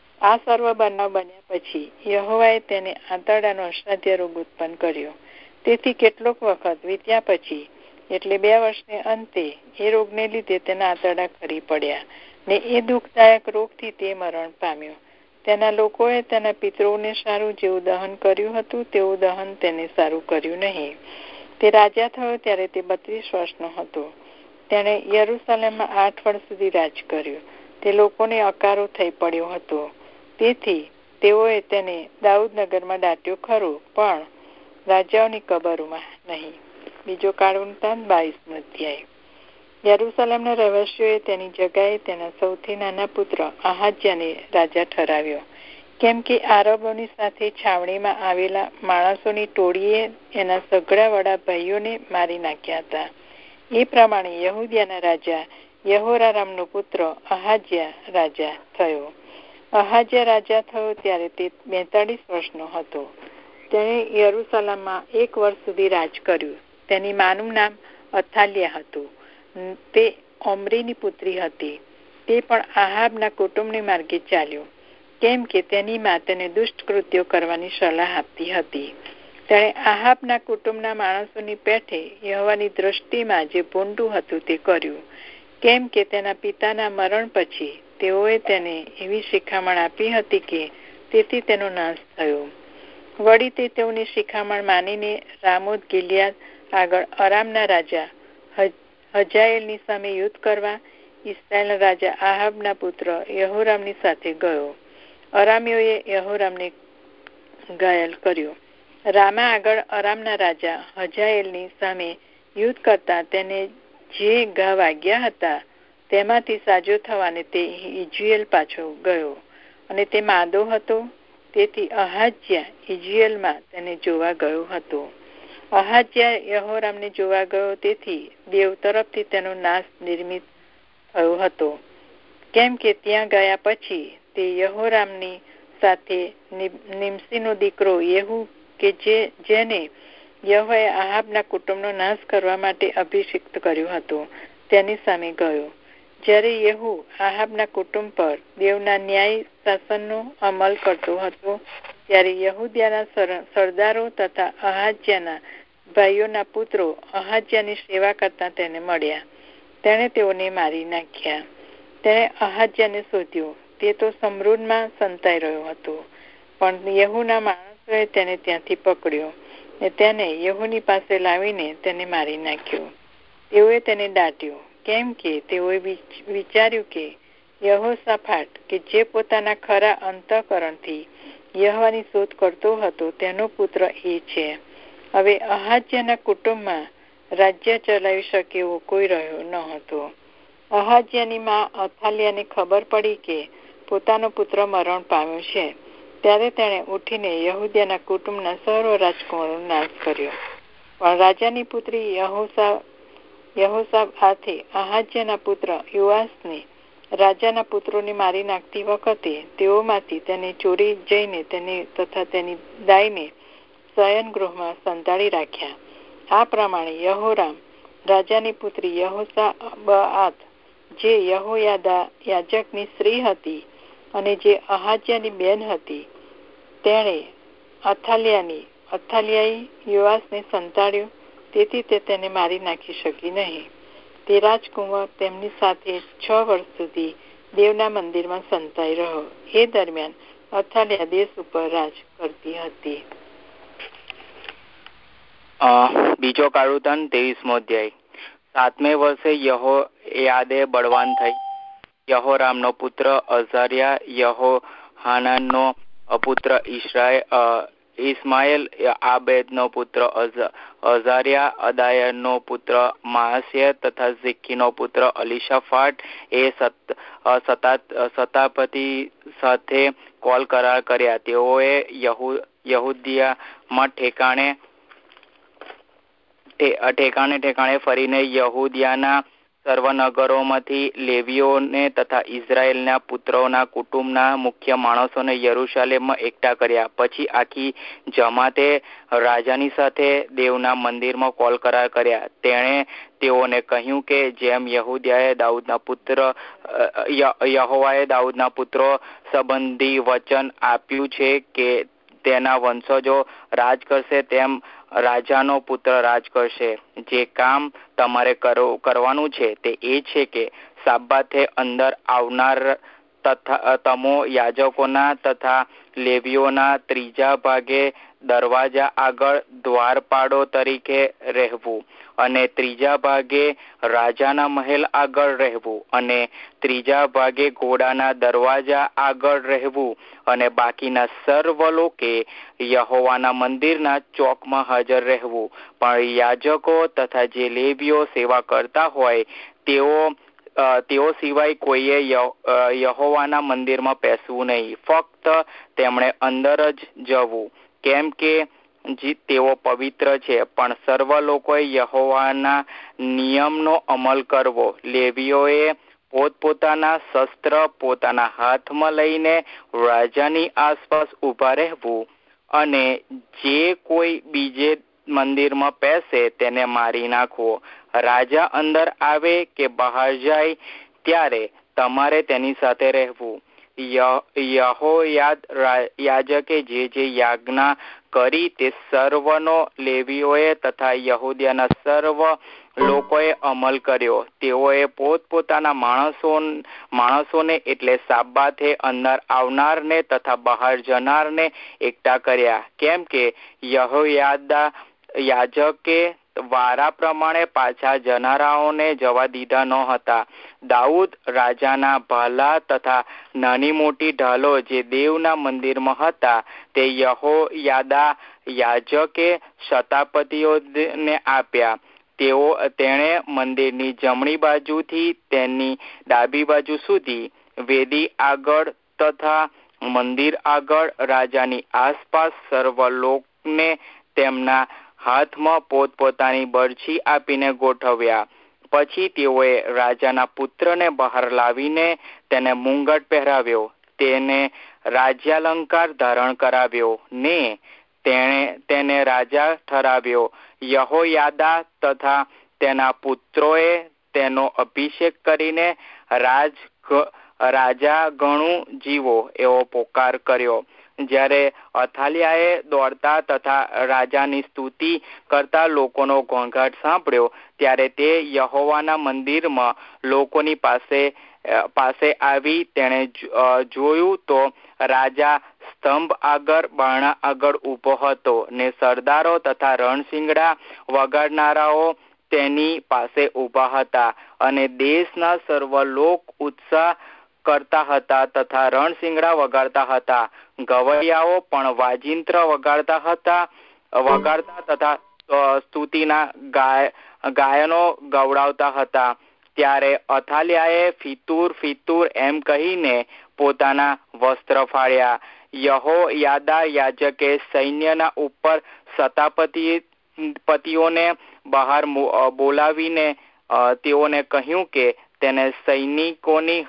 Speaker 8: આ સર્વ બનાવ બન્યા પછી યહોવાએ તેને આંતરડાનો અસાધ્ય રોગ ઉત્પન્ન કર્યો. તેથી કેટલોક વખત વીત્યા પછી એટલે બે વર્ષને અંતે એ રોગને લીધે તેના આંતરડા ખરી પડ્યા ને એ દુઃખદાયક રોગથી તે મરણ પામ્યો. તેના લોકોએ તેના પિતરોને સારું જેવું દહન કર્યું હતું તેવું દહન તેને સારું કર્યું નહીં. તે રાજા થયો ત્યારે તે બત્રીસ વર્ષનો હતો. તેણે યરૂશલેમમાં આઠ વર્ષ સુધી રાજ કર્યું. તે લોકોને અકારો થઈ પડ્યો હતો. તેથી તેઓએ તેને દાઉદનગરમાં દાટ્યો ખરો, પણ રાજાઓની કબરોમાં નહીં. બીજો કાળવૃત્તાંત બાવીસમો અધ્યાય. યરૂશલેમના રહેવાસીઓએ તેની જગાએ તેના સૌથી નાના પુત્ર આહાજ્યાને રાજા ઠરાવ્યો, કેમ કે આરબોની સાથે છાવણીમાં આવેલા માણસોની ટોળીએ એના સઘળા વડા ભાઈઓને મારી નાખ્યા હતા. એ પ્રમાણે યહૂદિયાના રાજા યહોરામનો પુત્ર આહાજ્યા રાજા થયો. આહાજ્યા રાજા થયો ત્યારે તે બેતાળીસ વર્ષનો હતો. તેણે યરૂશલેમમાં એક વર્ષ સુધી રાજ કર્યું. તેની માનું નામ અથાલિયા હતું. તે ઓમરીની પુત્રી હતી. તે પણ આહાબના કુટુંબની માર્ગે ચાલ્યો, કેમ કે તેની મા તેને દુષ્ટ કૃત્યો કરવાની સલાહ આપતી હતી. તેણે આહાબના કુટુંબના માણસોની પેઠે યહોવાની દ્રષ્ટિમાં જે ભૂંડું હતું તે કર્યું, કેમ કે તેના પિતાના મરણ પછી તેઓએ તેને એવી શિખામણ આપી હતી કે તેથી તેનો નાશ થયો. વળી તે તેઓની શિખામણ માનીને રામોત ગિલિયાદ આગળ અરામના રાજા હજાયેલની સામે યુદ્ધ કરવા ઇસ્રાયેલના રાજા આહાબના પુત્ર યહોરામની સાથે ગયો. અરામીઓએ યહોરામને ઘાયલ કર્યો. રામા આગળ અરામના રાજા હજાયેલની સામે યુદ્ધ કરતા તેને જે ઘા વાગ્યા હતા તેમાંથી સાજો થવાને તે ઇઝરાયેલ પાછો ગયો અને તે માદો હતો. તેથી આહાજ્યા ઇઝરાયેલમાં તેને જોવા ગયો હતો. આહાજ્યા યહોરામને જોવા ગયો, તેથી દેવ તરફથી તેનો નાશ નિર્મિત થયો હતો, કેમ કે ત્યાં ગયા પછી તે યહોરામની સાથે નિમસીનો દીકરો યેહુ કે જે જેને યહોવાએ આહાબના કુટુંબનો નાશ કરવા માટે અભિષિક્ત કર્યો હતો તેની સામે ગયો. જ્યારે યેહુ આહાબના કુટુંબ પર દેવના ન્યાય શાસનનો અમલ કરતો હતો ત્યારે યહૂદિયાના સરદારો તથા આહાજ્યાના ભાઈઓના પુત્રો આહાજ્યાની સેવા કરતા તેને મળ્યા. તેણે તેઓને મારી નાખ્યા. તેણે આહાજ્યાને શોધ્યો. તે તો સમરૂનમાં સંતાઈ રહ્યો હતો, પણ યેહુના માણસોએ તેને ત્યાંથી પકડ્યો ને તેને યેહુની પાસે લાવીને તેને મારી નાખ્યો. તેઓએ તેને દાટ્યો, કેમ કે તેઓએ વિચાર્યું કે યહોશાફાટ કે જે પોતાના ખરા અંતઃકરણથી યહોવાની શોધ કરતો હતો તેનો પુત્ર એ છે. હવે આહાજ્યના કુટુંબમાં રાજ્ય ચલાવી શકે એવો કોઈ રહ્યો ન હતો. આહાજ્યની મા અથાલિયાને ખબર પડી કે પોતાનો પુત્ર મરણ પામ્યો છે, ત્યારે તેણે ઉઠીને યહૂદિયાના કુટુંબના સર્વ રાજકુમારોનો નાશ કર્યો. પણ રાજાની પુત્રી યહોશા યહોશાફાતે આહાજ્યના પુત્ર યોઆસને રાજાના પુત્રોને મારી નાખતી વખતે તેઓમાંથી તેને ચોરી જઈને તેને તથા તેની દાઈને શયન ગૃહમાં સંતાડી રાખ્યા. આ પ્રમાણે યહોરામ રાજાની પુત્રી યહોશાફાત જે યહોયાદા યાજકની સ્ત્રી હતી અને જે અહાજ્યાની બેન હતી, તેણે અથાલિયાની અથાલિયાએ યોઆસને સંતાડ્યો, તેથી તે તેને મારી નાખી શકી નહીં. તે રાજકુમાર તેમની સાથે છ વર્ષ સુધી દેવના મંદિરમાં સંતાઈ રહ્યો. એ દરમિયાન અથાલિયા દેશ ઉપર રાજ કરતી હતી.
Speaker 9: બીજો કાળુતન ત્રેવીસમો અધ્યાય. સાતમે વર્ષે યહોયાદે બળવાન થઈ. યહોરામનો પુત્ર અઝારિયા યહોહાનાનનો પુત્ર ઇસ્માએલ આબેદનો પુત્ર અઝારિયા અદાયનો પુત્ર માસ્ય તથા ઝિક્કીનો પુત્ર અલીશાફાટ એ સતાપતિ સાથે કોલ કરાર કર્યા. તેઓએ યહૂદિયામાં ઠેકાણે ઠેકાણે ઠેકાણે ફરીને યહૂદિયાના સર્વનગરોમાંથી લેવીઓને તથા ઇઝરાયેલના પુત્રોના કુટુંબના મુખ્ય માણસોને યરૂશાલેમમાં એકઠા કર્યા. પછી આખી જમાતે રાજાની સાથે દેવના મંદિરમાં કોલ કરાર કર્યા. તેણે તેઓને કહ્યું કે જેમ યહૂદિયાએ દાઉદના પુત્ર યહોવાએ દાઉદના પુત્રો સંબંધી વચન આપ્યું છે કે તેના વંશજો રાજ કરશે, તેમ રાજાનો પુત્ર રાજ કરશે. જે કામ તમારે કરવાનું છે તે એ છે કે સાબ્બાતે અંદર આવનાર તથા તમો યાજકોના તથા લેવીઓના ત્રીજા ભાગે દરવાજા આગળ દ્વારપાળો તરીકે રહેવું, અને ત્રીજા ભાગે રાજાના મહેલ આગળ રહેવું, અને ત્રીજા ભાગે ઘોડાના દરવાજા આગળ રહેવું, અને બાકીના સર્વ લોકે યહોવાના મંદિરના ચોકમાં હાજર રહેવું. પણ યાજકો તથા જે લેવીઓ સેવા કરતા હોય તેઓ તેઓ સિવાય કોઈએ યહોવાના મંદિરમાં બેસવું નહીં. ફક્ત તેમણે અંદર જ જવું, કેમ કે તેઓ પવિત્ર છે. પણ સર્વ લોકોએ યહોવાના નિયમનો અમલ કરવો. લેવીઓએ પોતપોતાના શસ્ત્ર પોતાના હાથમાં લઈને રાજાની આસપાસ ઉભા રહેવું, અને જે કોઈ બીજે મંદિરમાં બેસે તેને મારી નાખવો. રાજા અંદર આવે કે બહાર જાય ત્યારે તમારે તેની સાથે રહેવું. યહોયાદ યાજકે જે જે યાજ્ઞા કરી તે સર્વનો લેવીઓએ તથા યહૂદિયાના સર્વ લોકોએ અમલ કર્યો. તેઓએ પોતપોતાના માણસો માણસોને એટલે સાબ્બાતે અંદર આવનારને તથા બહાર જનારને એકઠા કર્યા, કેમ કે યહોયાદા યાજકે વારા પ્રમાણે પાછા જનારાઓને જવા દીધા ન હતા. દાઉદ રાજાના ભાલા તથા નાની મોટી ઢાલો જે દેવના મંદિરમાં હતા તે યહોયાદા યાજકે શતાપતિઓને આપ્યા. તેઓ તેણે મંદિરની જમણી બાજુથી તેની ડાબી બાજુ સુધી વેદી આગળ તથા મંદિર આગળ રાજાની આસપાસ સર્વ લોકને તેમના હાથમાં પોતપોતાની બરછી આપીને ગોઠવ્યા. પછી તેઓએ રાજાના પુત્રને બહાર લાવીને તેને મુંગટ પહેરાવ્યો, તેને રાજ્યાલંકાર ધારણ કરાવ્યો ને તેને તેને રાજા ઠરાવ્યો. યહોયાદા તથા તેના પુત્રોએ તેનો અભિષેક કરીને રાજ રાજા ગણું જીવો એવો પોકાર કર્યો. જ્યારે અથાલિયાએ દોડતા તથા રાજાની સ્તુતિ કરતા લોકોનો ઘોંઘાટ સાંભળ્યો ત્યારે તે યહોવાના મંદિરમાં લોકોની પાસે પાસે આવી. તેણે જોયું તો રાજા સ્તંભ આગળ બારણા આગળ ઊભો હતો ને સરદારો તથા રણશીંગડા વગાડનારાઓ તેની પાસે ઊભા હતા, અને દેશના સર્વ લોક ઉત્સાહ કરતા હતા તથા રણશીંગડા વગાડતા હતા. ગવૈયાઓ પણ વાજિંત્ર વગાડતા હતા વગાડતા તથા સ્તુતિના ગાય ગાયનો ગવડાવતા હતા. ત્યારે અથાલિયાએ ફિતુર ફિતુર એમ કહીને પોતાના વસ્ત્ર ફાડ્યા. યહોયાદા યાજકે સૈન્યના ઉપર શતાપતિ પતિઓને બહાર બોલાવીને તેઓને કહ્યું કે તેને સૈનિકોની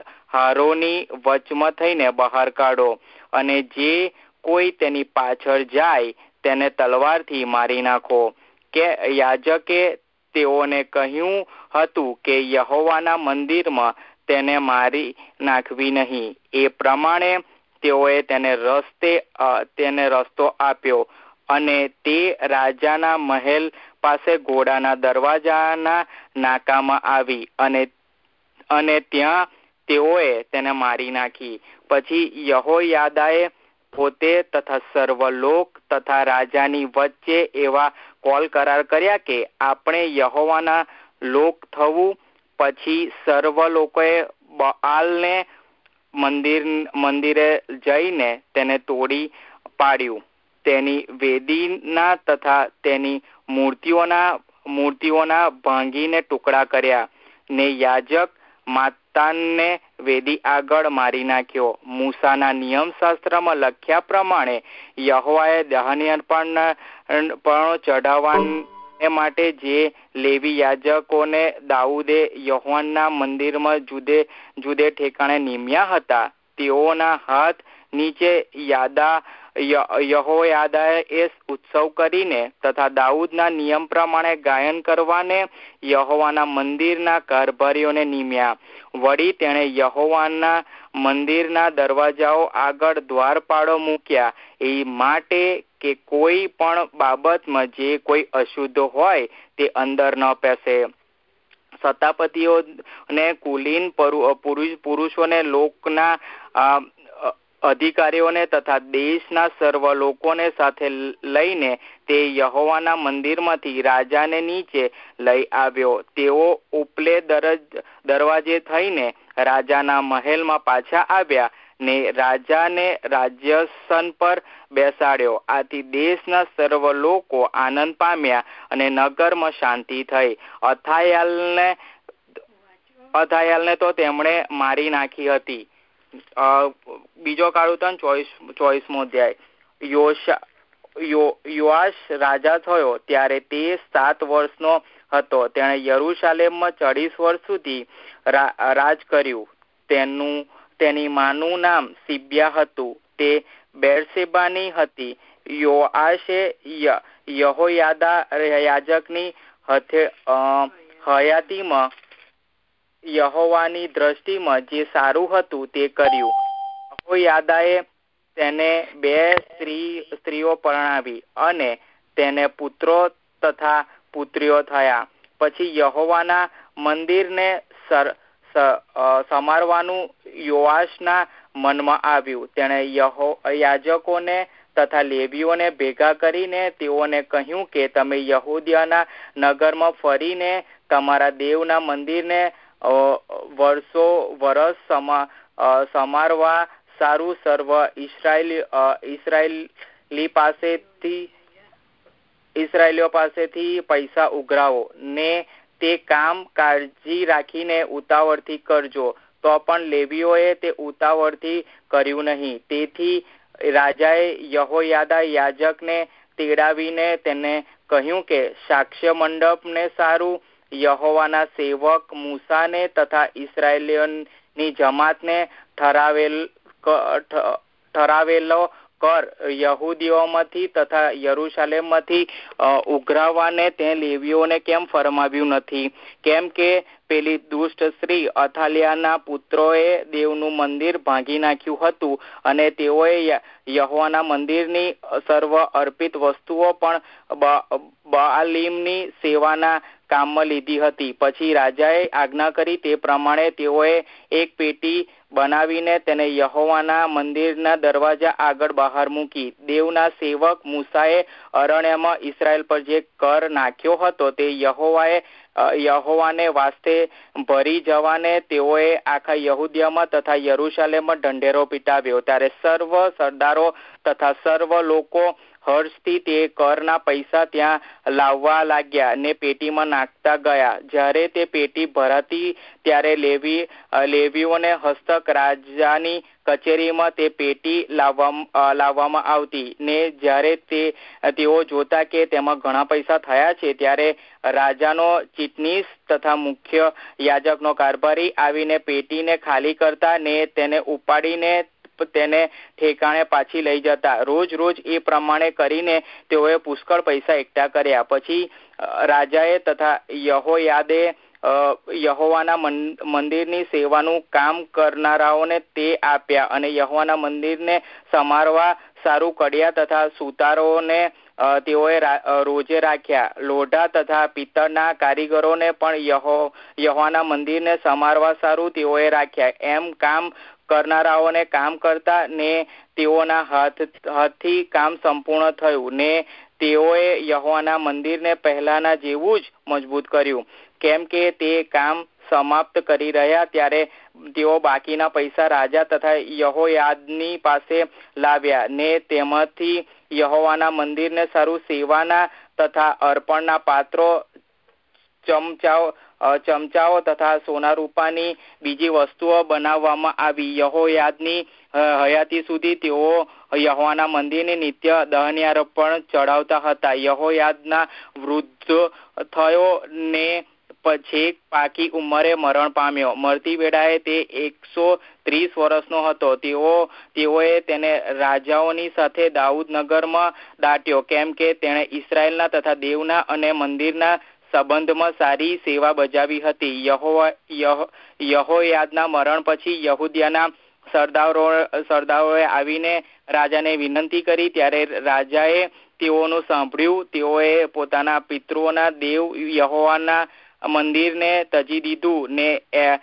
Speaker 9: હારોની વચમાં થઈને બહાર કાઢો, અને જે કોઈ તેની પાછળ જાય તેને તલવારથી મારી નાખો. કે યાજકે તેઓને કહ્યું હતું કે યહોવાના મંદિરમાં તેને મારી નાખવી નહીં. એ પ્રમાણે તેઓએ તેને રસ્તે તેને રસ્તો આપ્યો અને તે રાજાના મહેલ પાસે ઘોડાના દરવાજાના નાકામાં આવી અને અને ત્યાં તેઓએ તેને મારી નાખી. પછી યહોયાદાએ પોતે તથા સર્વલોક તથા રાજાની વચ્ચે એવા કોલ કરાર કર્યા કે આપણે યહોવાના લોક થવું. પછી સર્વ લોકોએ બઆલને મંદિર મંદિરે જઈને તેને તોડી પાડ્યું, તેની વેદીના તથા તેની મૂર્તિઓના મૂર્તિઓના ભાંગીને ટુકડા કર્યા ને યાજક માતાનને વેદી આગળ મારી નાખ્યો. મૂસાના નિયમશાસ્ત્રમાં લખ્યા પ્રમાણે યહોવાએ દહનયર્પણ પણ ચઢાવવાને માટે જે લેવી યાજકોને દાઉદે યહોવાના મંદિરમાં જુદે જુદે ઠેકાણે નિમ્યા હતા, તેઓના હાથ નીચે યાદા યહોયાદાએ એ ઉત્સવ કરીને તથા દાઉદના નિયમ પ્રમાણે ગાયન કરવાને યહોવાના મંદિરના કારભારીઓને નિમ્યા. વળી તેણે યહોવાના મંદિરના દરવાજાઓ આગળ દ્વારપાળો મૂક્યા, એ માટે કે કોઈ પણ બાબતમાં જે કોઈ અશુદ્ધ હોય તે અંદર ન પેસે. સતાપતિઓને કુલીન પુરુષોને લોકના અધિકારીઓને તથા દેશના સર્વ લોકોને સાથે લઈને તે યહોવાના મંદિરમાંથી રાજાને નીચે લઈ આવ્યો. તેઓ ઉપલે દરજ દરવાજે થઈને રાજાના મહેલમાં પાછા આવ્યા ને રાજાને રાજ્યસન પર બેસાડ્યો. આથી દેશના સર્વ લોકો આનંદ પામ્યા અને નગરમાં શાંતિ થઈ. અથાયાલને અથાયાલને તો તેમણે મારી નાખી હતી. બીજો કાળુતન ચોવીસ ચોવીસમો અધ્યાય. યોશા યોઆશ રાજા થયો ત્યારે તે સાત વર્ષનો હતો. તેણે યરૂશાલેમમાં ચાળીસ વર્ષ સુધી રાજ કર્યું. તેનું તેની માનું નામ સિબ્યા હતું. તે બેરશેબાની હતી. યોઆશે યહોયાદા યાજકની હથે હયાતીમાં યહોવાની દ્રષ્ટિમાં જે સારું હતું તે કર્યું. યહોયાદાએ તેને બે સ્ત્રી સ્ત્રીઓ પરણાવી અને તેને પુત્રો તથા પુત્રીઓ થયા. પછી યહોવાના મંદિરને સર સમારવાનું યોઆશના મનમાં આવ્યું. તેણે યહો યાજકોને તથા લેવીઓને ભેગા કરીને તેઓને કહ્યું કે તમે યહૂદિયાના નગરમાં ફરીને તમારા દેવના મંદિરને વર્ષો વર્ષ સમા સમારવા સારું સર્વ ઇસરાયેલી ઇસરાયેલી પાસેથી ઇસરાયેલીઓ પાસેથી પૈસા ઉઘરાવો ને તે કામ કાળજી રાખીને ઉતાવળથી કરજો. તો પણ લેવીઓએ તે ઉતાવળથી કર્યું નહીં. તેથી રાજાએ યહોયાદા યાજકને તેડાવીને તેને કહ્યું કે સાક્ષ્ય મંડપને સારું યહોવાના સેવક મૂસાને તથા ઇસરાયેલીઓની જમાતને ઠરાવેલ ઠરાવેલો કર યહૂદીઓમાંથી તથા યરૂશાલેમમાંથી ઉઘરાવવાને તે લેવીઓને કેમ ફરમાવ્યું નથી? કેમ કે પેલી દુષ્ટ સ્ત્રી અથાલિયાના પુત્રોએ દેવનું મંદિર ભાંગી નાખ્યું હતું અને તેઓએ યહોવાના મંદિરની સર્વ અર્પિત વસ્તુઓ પણ બઆલીમની સેવાના કામમાં લીધી હતી. પછી રાજાએ આજ્ઞા કરી તે પ્રમાણે તેઓએ એક પેટી બનાવીને તેને યહોવાના મંદિરના દરવાજા આગળ બહાર મૂકી. દેવના સેવક મૂસાએ અરણ્યમાં ઇસરાયેલ પર જે કર નાખ્યો હતો તે યહોવાએ યહોવાને વાસ્તે ભરી જવાને તેઓએ આખા યહૂદિયામાં તથા યરૂશાલેમમાં ઢંઢેરો પીટાવ્યો. ત્યારે સર્વ સરદારો તથા સર્વ લોકો હર્ષથી તે કરના પૈસા ત્યાં લાવવા લાગ્યા ને પેટીમાં નાખતા ગયા. જ્યારે તે પેટી ભરાતી ત્યારે લેવી લેવીઓને હસ્તક રાજાની કચેરીમાં તે પેટી લાવવા લાવવામાં આવતી ને જ્યારે તે તેઓ જોતા કે તેમાં ઘણા પૈસા થયા છે ત્યારે રાજાનો ચીટનીસ તથા મુખ્ય યાજકનો કારભારી આવીને પેટીને ખાલી કરતા ને તેને ઉપાડીને તેને ઠેકાણે પાછી લઈ જતા. રોજ રોજ એ પ્રમાણે કરીને તેઓએ પુષ્કળ પૈસા એકઠા કર્યા. પછી રાજાએ તથા યહોયાદે યહોવાના મંદિરની સેવાનું કામ કરનારાઓને તે આપ્યા અને યહોવાના મંદિરને સમારવા સારું કડિયા તથા સુતારોને તેઓએ રોજે રાખ્યા. લોઢા તથા પિત્તળના કારીગરોને પણ યહો યહોવાના મંદિરને સમારવા સારું તેઓએ રાખ્યા. એમ કામ કરનારાઓને કામ કરતા ને તેઓના હાથ હાથથી કામ સંપૂર્ણ થયું ને તેઓએ યહોવાના મંદિરને પહેલાના જેવું જ મજબૂત કર્યું. કેમ કે તે કામ સમાપ્ત કરી રહ્યા ત્યારે તેઓ બાકીના પૈસા રાજા તથા યહોયાદની પાસે લાવ્યા ને તેમાંથી યહોવાના મંદિરને સારું સેવાના તથા અર્પણના પાત્રો, ચમચાઓ ચમચાઓ તથા સોના રૂપાની બીજી વસ્તુઓ બનાવવામાં આવી. યહોયાદની હયાતી સુધી તેઓ યહોવાના મંદિરની નિત્ય દહનયાર્પણ ચડાવતા હતા. યહોયાદના વૃદ્ધ થયો ને પછી પાકી ઉંમરે મરણ પામ્યો. મરતી વેળાએ તે એકસો ત્રીસ વર્ષનો હતો. તેઓ તેઓએ તેને રાજાઓની સાથે દાઉદનગરમાં દાટ્યો, કેમ કે તેણે ઇસરાયેલના તથા દેવના અને મંદિરના સંબંધમાં સારી સેવા બજાવી હતી. યહોવા યહોયાદના મરણ પછી યહૂદિયાના સરદારો સરદારોએ આવીને રાજાને વિનંતી કરી. ત્યારે રાજાએ તેઓનું સાંભળ્યું. તેઓએ પોતાના પિતૃઓના દેવ યહોવાના મંદિરને તજી દીધું ને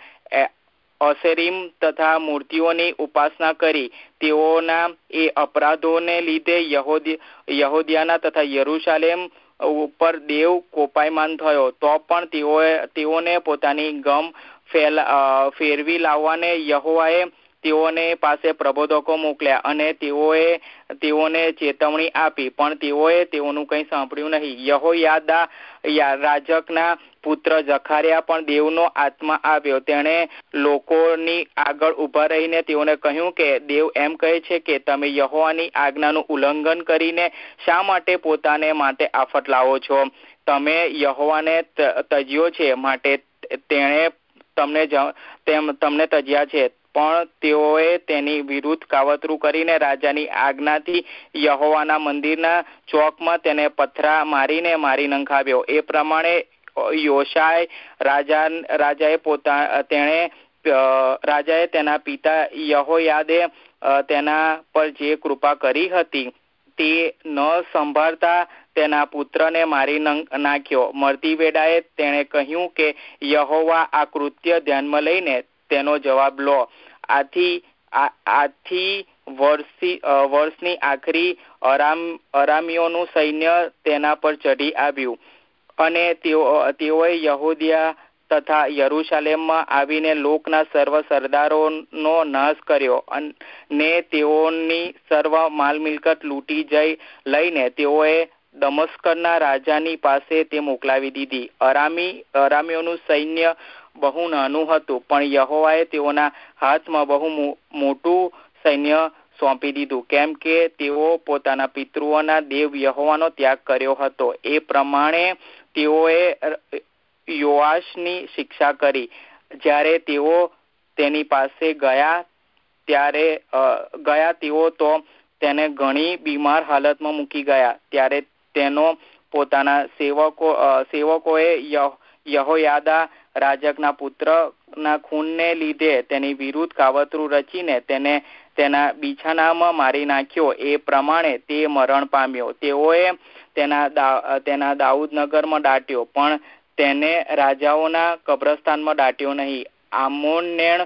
Speaker 9: અસેરીમ તથા મૂર્તિઓની ઉપાસના કરી. તેઓના એ અપરાધોને લીધે યહૂદી યહૂદિયાના તથા યરૂશાલેમ ઉપર દેવ કોપાયમાન થયો. તો પણ તેઓએ તેઓને પોતાની ગમ ફેલા ફેરવી લાવવાને યહોવાએ તેઓને પાસે પ્રબોધકો મોકલ્યા અને તેઓએ તેઓને ચેતવણી આપી, પણ તેઓએ તેઓનું કંઈ સાંભળ્યું નહીં. યહોયાદા રાજકના પુત્ર જખાર્યા પણ દેવનો આત્મા આવ્યો. તેણે લોકોની આગળ ઉભા રહીને તેઓને કહ્યું કે દેવ એમ કહે છે કે તમે યહોવાની આજ્ઞાનું ઉલ્લંઘન કરીને શા માટે પોતાને માટે આફત લાવો છો? તમે યહોવાને તજ્યો છે, માટે તેણે તમને તેમ તમને તજ્યા છે. પણ તેઓએ તેની વિરુદ્ધ કાવતરું કરીને રાજાની આજ્ઞાથી યહોવાના મંદિરના ચોકમાં તેને પથરા મારીને મારી નંખાવ્યો. એ પ્રમાણે યોશાય રાજા રાજાએ પોતા તેણે રાજાએ તેના પિતા યહોયાદે તેના પર જે કૃપા કરી હતી તે ન સંભાળતા તેના પુત્રને મારી નાખ્યો. મરતી વેળાએ તેણે કહ્યું કે યહોવા આ કૃત્ય ધ્યાનમાં લઈને તેનો જવાબ લો. આથી આથી વર્ષી વર્ષની આખરી અરામ અરામીઓનું સૈન્ય તેના પર ચઢી આવ્યું અને તેઓ તેઓએ યહૂદિયા તથા યરૂશાલેમમાં આવીને લોકના સર્વ સરદારોનો નાશ કર્યો અને તેઓની સર્વ માલ મિલકત લૂંટી જઈ લઈને તેઓએ દમસ્કરના રાજાની પાસે તે મોકલાવી દીધી. અરામી અરામીઓનું સૈન્ય બહુ નાનું હતું, પણ યહોવાએ તેઓના હાથમાં બહુ મોટું સૈન્ય સોંપી દીધું, કેમ કે તેઓ પોતાના પિતૃઓના દેવ યહોવાનો ત્યાગ કર્યો હતો. એ પ્રમાણે તેઓએ યોઆશની શિક્ષા કરી. જ્યારે તેઓ તેની પાસે ગયા ત્યારે ગયા તેઓ તો તેને ઘણી બીમાર હાલતમાં મૂકી ગયા. ત્યારે તેનો પોતાના સેવકો સેવકોએ યહોયાદા રાજકના પુત્રના ખૂનને લીધે તેની વિરુદ્ધ કાવતરું રચીને તેને તેના બિછાનામાં મારી નાખ્યો. એ પ્રમાણે તે મરણ પામ્યો. તેઓએ તેના તેના દાઉદનગરમાં દાટ્યો, પણ તેને રાજાઓના કબ્રસ્તાનમાં દાટ્યો નહીં. આમોનેણ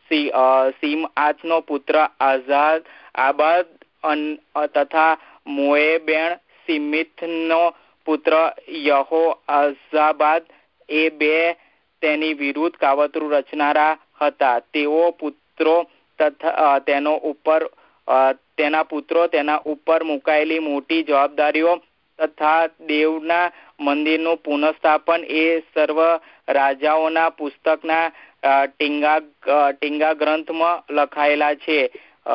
Speaker 9: સીમઆથનો પુત્ર આઝાદ આબાદ તથા મોએબેણ સિમિથનો પુત્ર યહો આઝાબાદ એ બે તેની વિરુદ્ધ કાવતરું રચનારા હતા. તેઓ પુત્રો તથા તેનો ઉપર તેના પુત્રો તેના ઉપર મુકાયેલી મોટી જવાબદારીઓ તથા દેવના મંદિરનું પુનઃસ્થાપન એ સર્વ રાજાઓના પુસ્તકના ટીંગા ટીંગા ગ્રંથમાં લખાયેલા છે.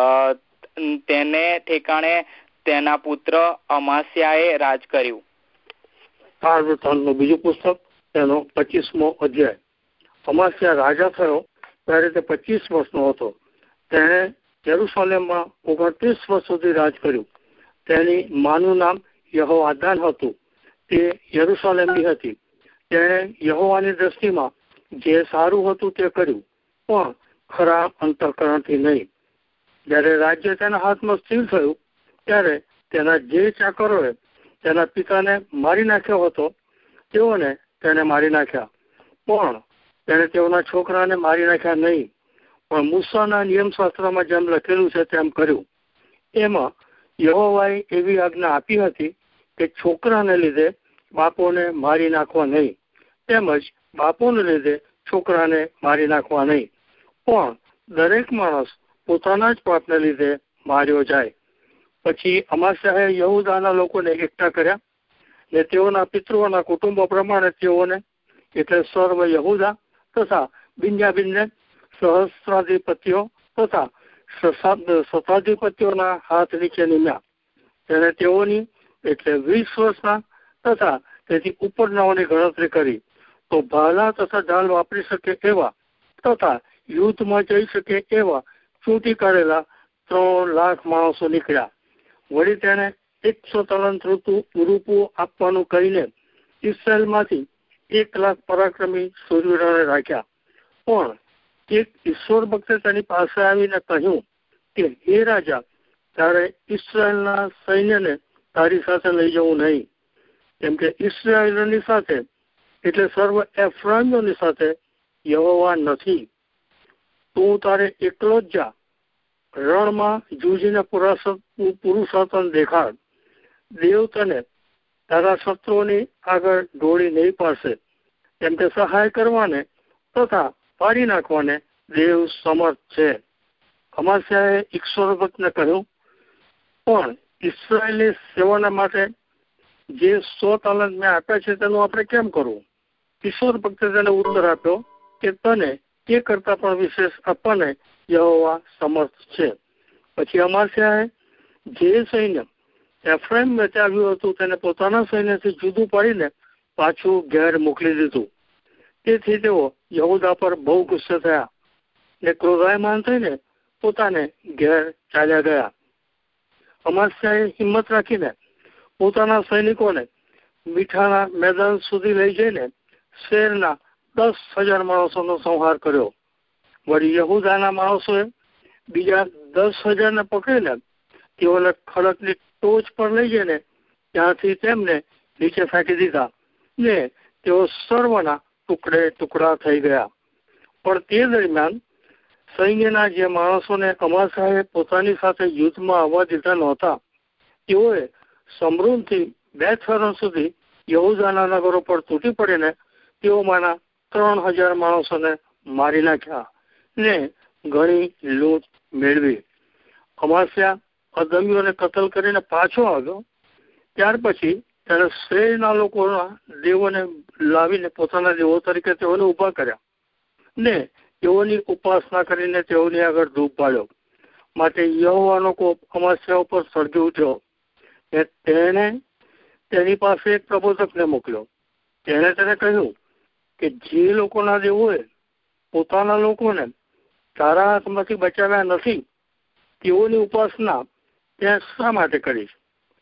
Speaker 9: તેને ઠેકાણે તેના પુત્ર અમાસ્યાએ રાજ કર્યું.
Speaker 10: આ વૃત્તાંતનું બીજું પુસ્તક તેનો પચીસમો અધ્યાય. અમાસ્યા રાજા થયો ત્યારે તે પચીસ વર્ષનો હતો. તેણે યરુશલેમમાં ઓગણત્રીસ વર્ષ સુધી રાજ કર્યું. તેની માનું નામ યહોઆદાન હતું. તે યરુશલેમની હતી. તેણે યહોવાની દ્રષ્ટિમાં જે સારું હતું તે કર્યું, પણ ખરા અંતઃકરણથી નહીં. જ્યારે રાજ્ય તેના હાથમાં સ્થિર થયું ત્યારે તેના જે ચાકરોએ તેના પિતાને મારી નાખ્યો હતો તેઓને તેને મારી નાખ્યા, પણ તેણે તેઓના છોકરાને મારી નાખ્યા નહીં, પણ મૂસાના નિયમશાસ્ત્રમાં જેમ લખેલું છે તેમ કર્યું. એમાં યહોવાએ એવી આજ્ઞા આપી હતી કે છોકરાને લીધે બાપોને મારી નાખવા નહીં, તેમજ બાપોને લીધે છોકરાને મારી નાખવા નહીં, પણ દરેક માણસ પોતાના જ પાપને લીધે માર્યો જાય. પછી અમાસ્યાએ યહૂદાના લોકોને એકઠા કર્યા ને તેઓના પિતૃઓના કુટુંબો પ્રમાણે તેઓને એટલે સર્વ યહૂદા તથા બિન્યામીનને સહસ્ત્રાધિપતિઓ તથા શતાધિપતિઓના હાથ નીચે નિમ્યા. તેને તેઓની એટલે વીસ વર્ષના તથા તેથી ઉપરનાઓની ગણતરી કરી તો ભાલા તથા ઢાલ વાપરી શકે એવા તથા યુદ્ધમાં જઈ શકે એવા ચૂંટી કરેલા ત્રણ લાખ માણસો નીકળ્યા. વળી તેને એકસો તલંત ઋતુ રૂપું આપવાનું કહીને ઇસ્રાયેલમાંથી એક લાખ પરાક્રમી શૂરવીરોને રાખ્યા. પણ એક ઈશ્વર ભક્તે તેની પાસે આવીને કહ્યું કે હે રાજા, તારે ઇસ્રાયેલના સૈન્યને તારી સાથે લઈ જવું નહીં, કેમ કે ઇસ્રાયેલોની સાથે એટલે સર્વ એફ્રાઈમોની સાથે યહોવા નથી. તું તારે એકલો જ જા, રણમાં જૂજીને પુરુષોત્તમ દેખાડ. દેવ તને તારા શત્રુઓની આગળ ઢોળી નહીં પાડશે, કેમ કે સહાય કરવાને તથા પાડી નાખવાને દેવ સમર્થ છે. અમાસ્યાએ ઈશ્વર ભક્તને કહ્યું, પણ ઇસ્રાયેલની સેવાના માટે જે સો તાલંત મેં આપ્યા છે તેનું આપણે કેમ કરવું? ઈશ્વર ભક્તે તેને ઉત્તર આપ્યો કે તને એ કરતા પણ વિશેષ આપવાને યહોવા સમર્થ છે. પછી અમાસ્યાએ જે સૈન્ય એફ્રાઈમ બચાવ્યું હતું તેને પોતાના સૈન્યથી જુદું પાડીને પાછું ઘેર મોકલી દીધું. તેથી તેઓ યહૂદા પર બહુ ગુસ્સે થયા ને ક્રોધાયમાન થઈને પોતાને ઘેર ચાલ્યા ગયા. અમાસ્યાએ હિંમત રાખીને પોતાના સૈનિકોને મીઠાના મેદાન સુધી લઈ જઈને શેરના દસ હજાર માણસોનો સંહાર કર્યો. વળી યહૂદાના માણસોએ બીજા દસ હજારને પકડીને તેઓને ખડકની ટોચ પર લઈ જઈને ત્યાંથી તેમને નીચે ફેંકી દીધા ને તેઓ સર્વના ટુકડે ટુકડા થઈ ગયા. પણ તે દરમિયાન સૈન્યના જે માણસોને અમાસાએ પોતાની સાથે યુદ્ધમાં આવવા દીધા નહોતા તેઓએ સમરૂનથી બે થરણ સુધી યહૂદાના નગરો પર તૂટી પડીને તેઓમાંના ત્રણ હજાર માણસોને મારી નાખ્યા ને ઘણી લૂંટ મેળવી. અમાસ્યા અદમ્યોને કતલ કરીને પાછો આવ્યો. ત્યાર પછી તેણે શ્રેયના લોકોના દેવોને લાવીને પોતાના દેવો તરીકે તેઓને ઊભા કર્યા ને તેઓની ઉપાસના કરીને તેઓની આગળ ધૂપ પાડ્યો. માટે યહોવાનો કોપ અમાસ્યા ઉપર સળગી ઉઠ્યો ને તેણે તેની પાસે એક પ્રબોધકને મોકલ્યો. તેણે તેને કહ્યું કે જે લોકોના દેવોએ પોતાના લોકોને તારા હાથમાંથી બચાવ્યા નથી તેઓની ઉપાસના ત્યાં શા માટે કરીશ?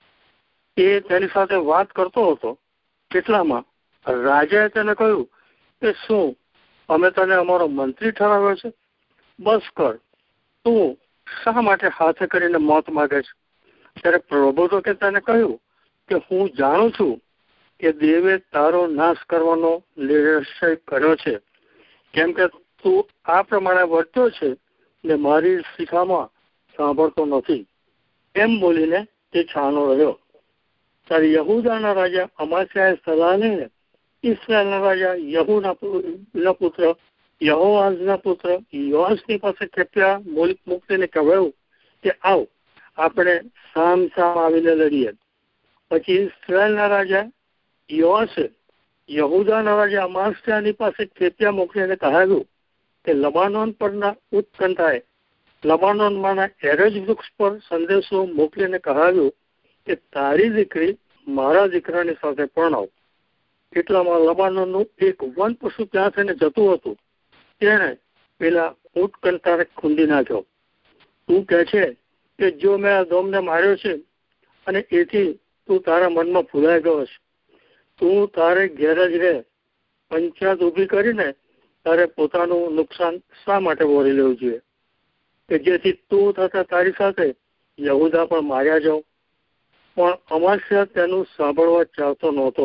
Speaker 10: એ તેની સાથે વાત કરતો હતો કેટલામાં રાજાએ તેને કહ્યું કે શું અમે તને અમારો મંત્રી ઠરાવ્યો છે? બસ કર, તું શા માટે હાથે કરીને મોત માગે છે? ત્યારે પ્રબોધકે તેને કહ્યું કે હું જાણું છું કે દેવે તારો નાશ કરવાનો નિશ્ચય કર્યો છે, કેમ કે તું આ પ્રમાણે વર્ત્યો છે ને મારી શિખામાં સાંભળતો નથી. એમ બોલીને તે છાનો રહ્યો. ત્યારે યહૂદાના રાજા અમાસ્યાએ સલાહ લઈને ઇસ્રાયેલના રાજા યહૂના પુત્ર યહોઆઝના પુત્ર યોઆશની પાસે ખેપ્યા મૂકીને કહેવાયું કે આવ આપણે સામ સામ આવીને લડીએ. પછી ઇસ્રાયેલના રાજા યોઆશે યહૂદાના રાજા અમાસ્યાની પાસે ખેપ્યા મોકલીને કહેવાયું કે લબાનોન પરના ઉત્કંઠાએ લબાનોનમાંના એરજ વૃક્ષ પર સંદેશો મોકલીને કહેવાયું કે તારી દીકરી મારા દીકરાની સાથે પરણાવ. એટલામાં લબાનોનનું એક વન પશુ ત્યાં થઈને જતું હતું. તેણે પેલા ઉત્કંઠાને ખૂંદી નાખ્યો. તું કહે છે કે જો મેં અદોમને માર્યો છે અને એથી તું તારા મનમાં ભૂલાઈ ગયો છે, તું તારે ઘેર જ રહે. પંચાયત ઊભી કરીને તારે પોતાનું નુકસાન શા માટે વહોરી લેવું જોઈએ કે જેથી તું તથા તારી સાથે યહૂદા પણ માર્યા જાઓ? પણ અમાસ્યા તેનું સાંભળવા ચાહતો નહોતો.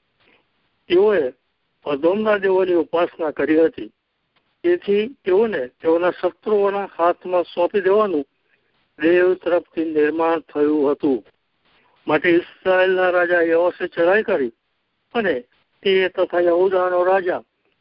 Speaker 10: તેઓએ અદોમના દેવોની ઉપાસના કરી હતી, તેથી તેઓને તેઓના શત્રુઓના હાથમાં સોંપી દેવાનું દેવ તરફથી નિર્માણ થયું હતું. માટે ઇસ્રાયેલના રાજા યહોશે ચઢાઈ કરી અને તે તથા યહૂદાનો રાજા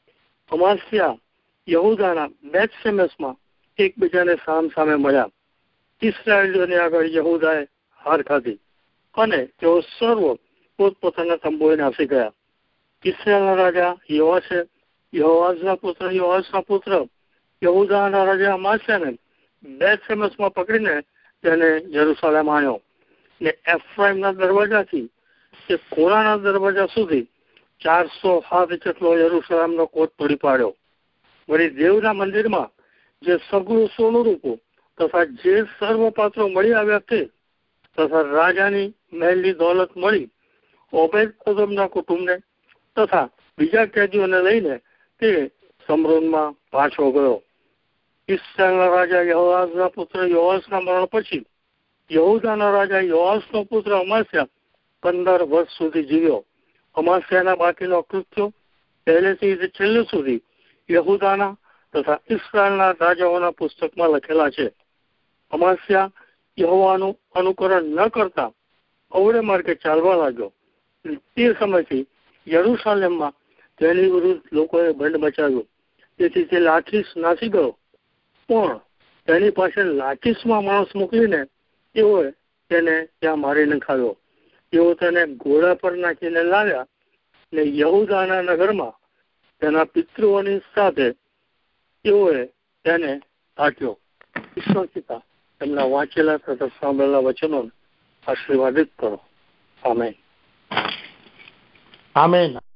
Speaker 10: અમાસ્યા યહૂદાના બેથશેમેશમાં એકબીજાને સામ સામે મળ્યા. ઇસ્રાયેલીઓની આગળ યહૂદાએ હાર ખાધી અને તેઓ સર્વ પોતપોતાના તંબુએ નાસી ગયા. ઇસ્રાયેલના રાજા યહોશે યહોઆઝના પુત્ર યહોઆશના પુત્ર યહૂદાના રાજા અમાસ્યાને બેથશેમેશમાં પકડીને તેને યરૂશાલેમ આવ્યો ને એફ્રાઈમના દરવાજાથી તે કોરાના દરવાજા સુધી ચારસો હાથ જેટલો યરૂશાલેમનો કોટ તોડી પાડ્યો. વળી દેવના મંદિરમાં જે સગળું સોનું રૂપું તથા જે સર્વ પાત્રો મળી આવ્યા તે તથા રાજાની મહેલની દોલત મળી ઓબેદ એદોમના કુટુંબને તથા બીજા કેદીઓને લઈને તે સમરોનમાં પાછો ગયો. ઇસ્રાયેલના રાજા યહોઆઝના પુત્ર યહોઆશના મરણ પછી યહૂદાના રાજા યહોઆશનો પુત્ર અમાસ્યા પંદર વર્ષ સુધી જીવ્યો. અમાસ્યાના બાકીનો કૃત્યો પહેલેથી છેલ્લે સુધી યહૂદાના તથા ઇસ્રાયેલના રાજાઓના પુસ્તકમાં લખેલા છે. અમાસ્યા યહોવાનું અનુકરણ ન કરતા અવળે માર્ગે ચાલવા લાગ્યો. તે સમયથી યરૂશાલેમમાં તેની વિરુદ્ધ લોકોએ બંધ મચાવ્યો, તેથી તે લાઠીસ નાસી ગયો. પણ તેની પાસે લાઠીસમાં માણસ મોકલીને તેઓએ તેને ત્યાં મારી નખાવ્યો. તેઓ તેને ઘોડા પર નાખીને લાવ્યા ને યહૂદાના નગરમાં તેના પિતૃઓની સાથે તેઓએ તેને તાક્યો. ઈશ્વર પિતા તેમના વાંચેલા તથા સાંભળેલા વચનોને આશીર્વાદિત કરો. આમેન.
Speaker 1: આમેન.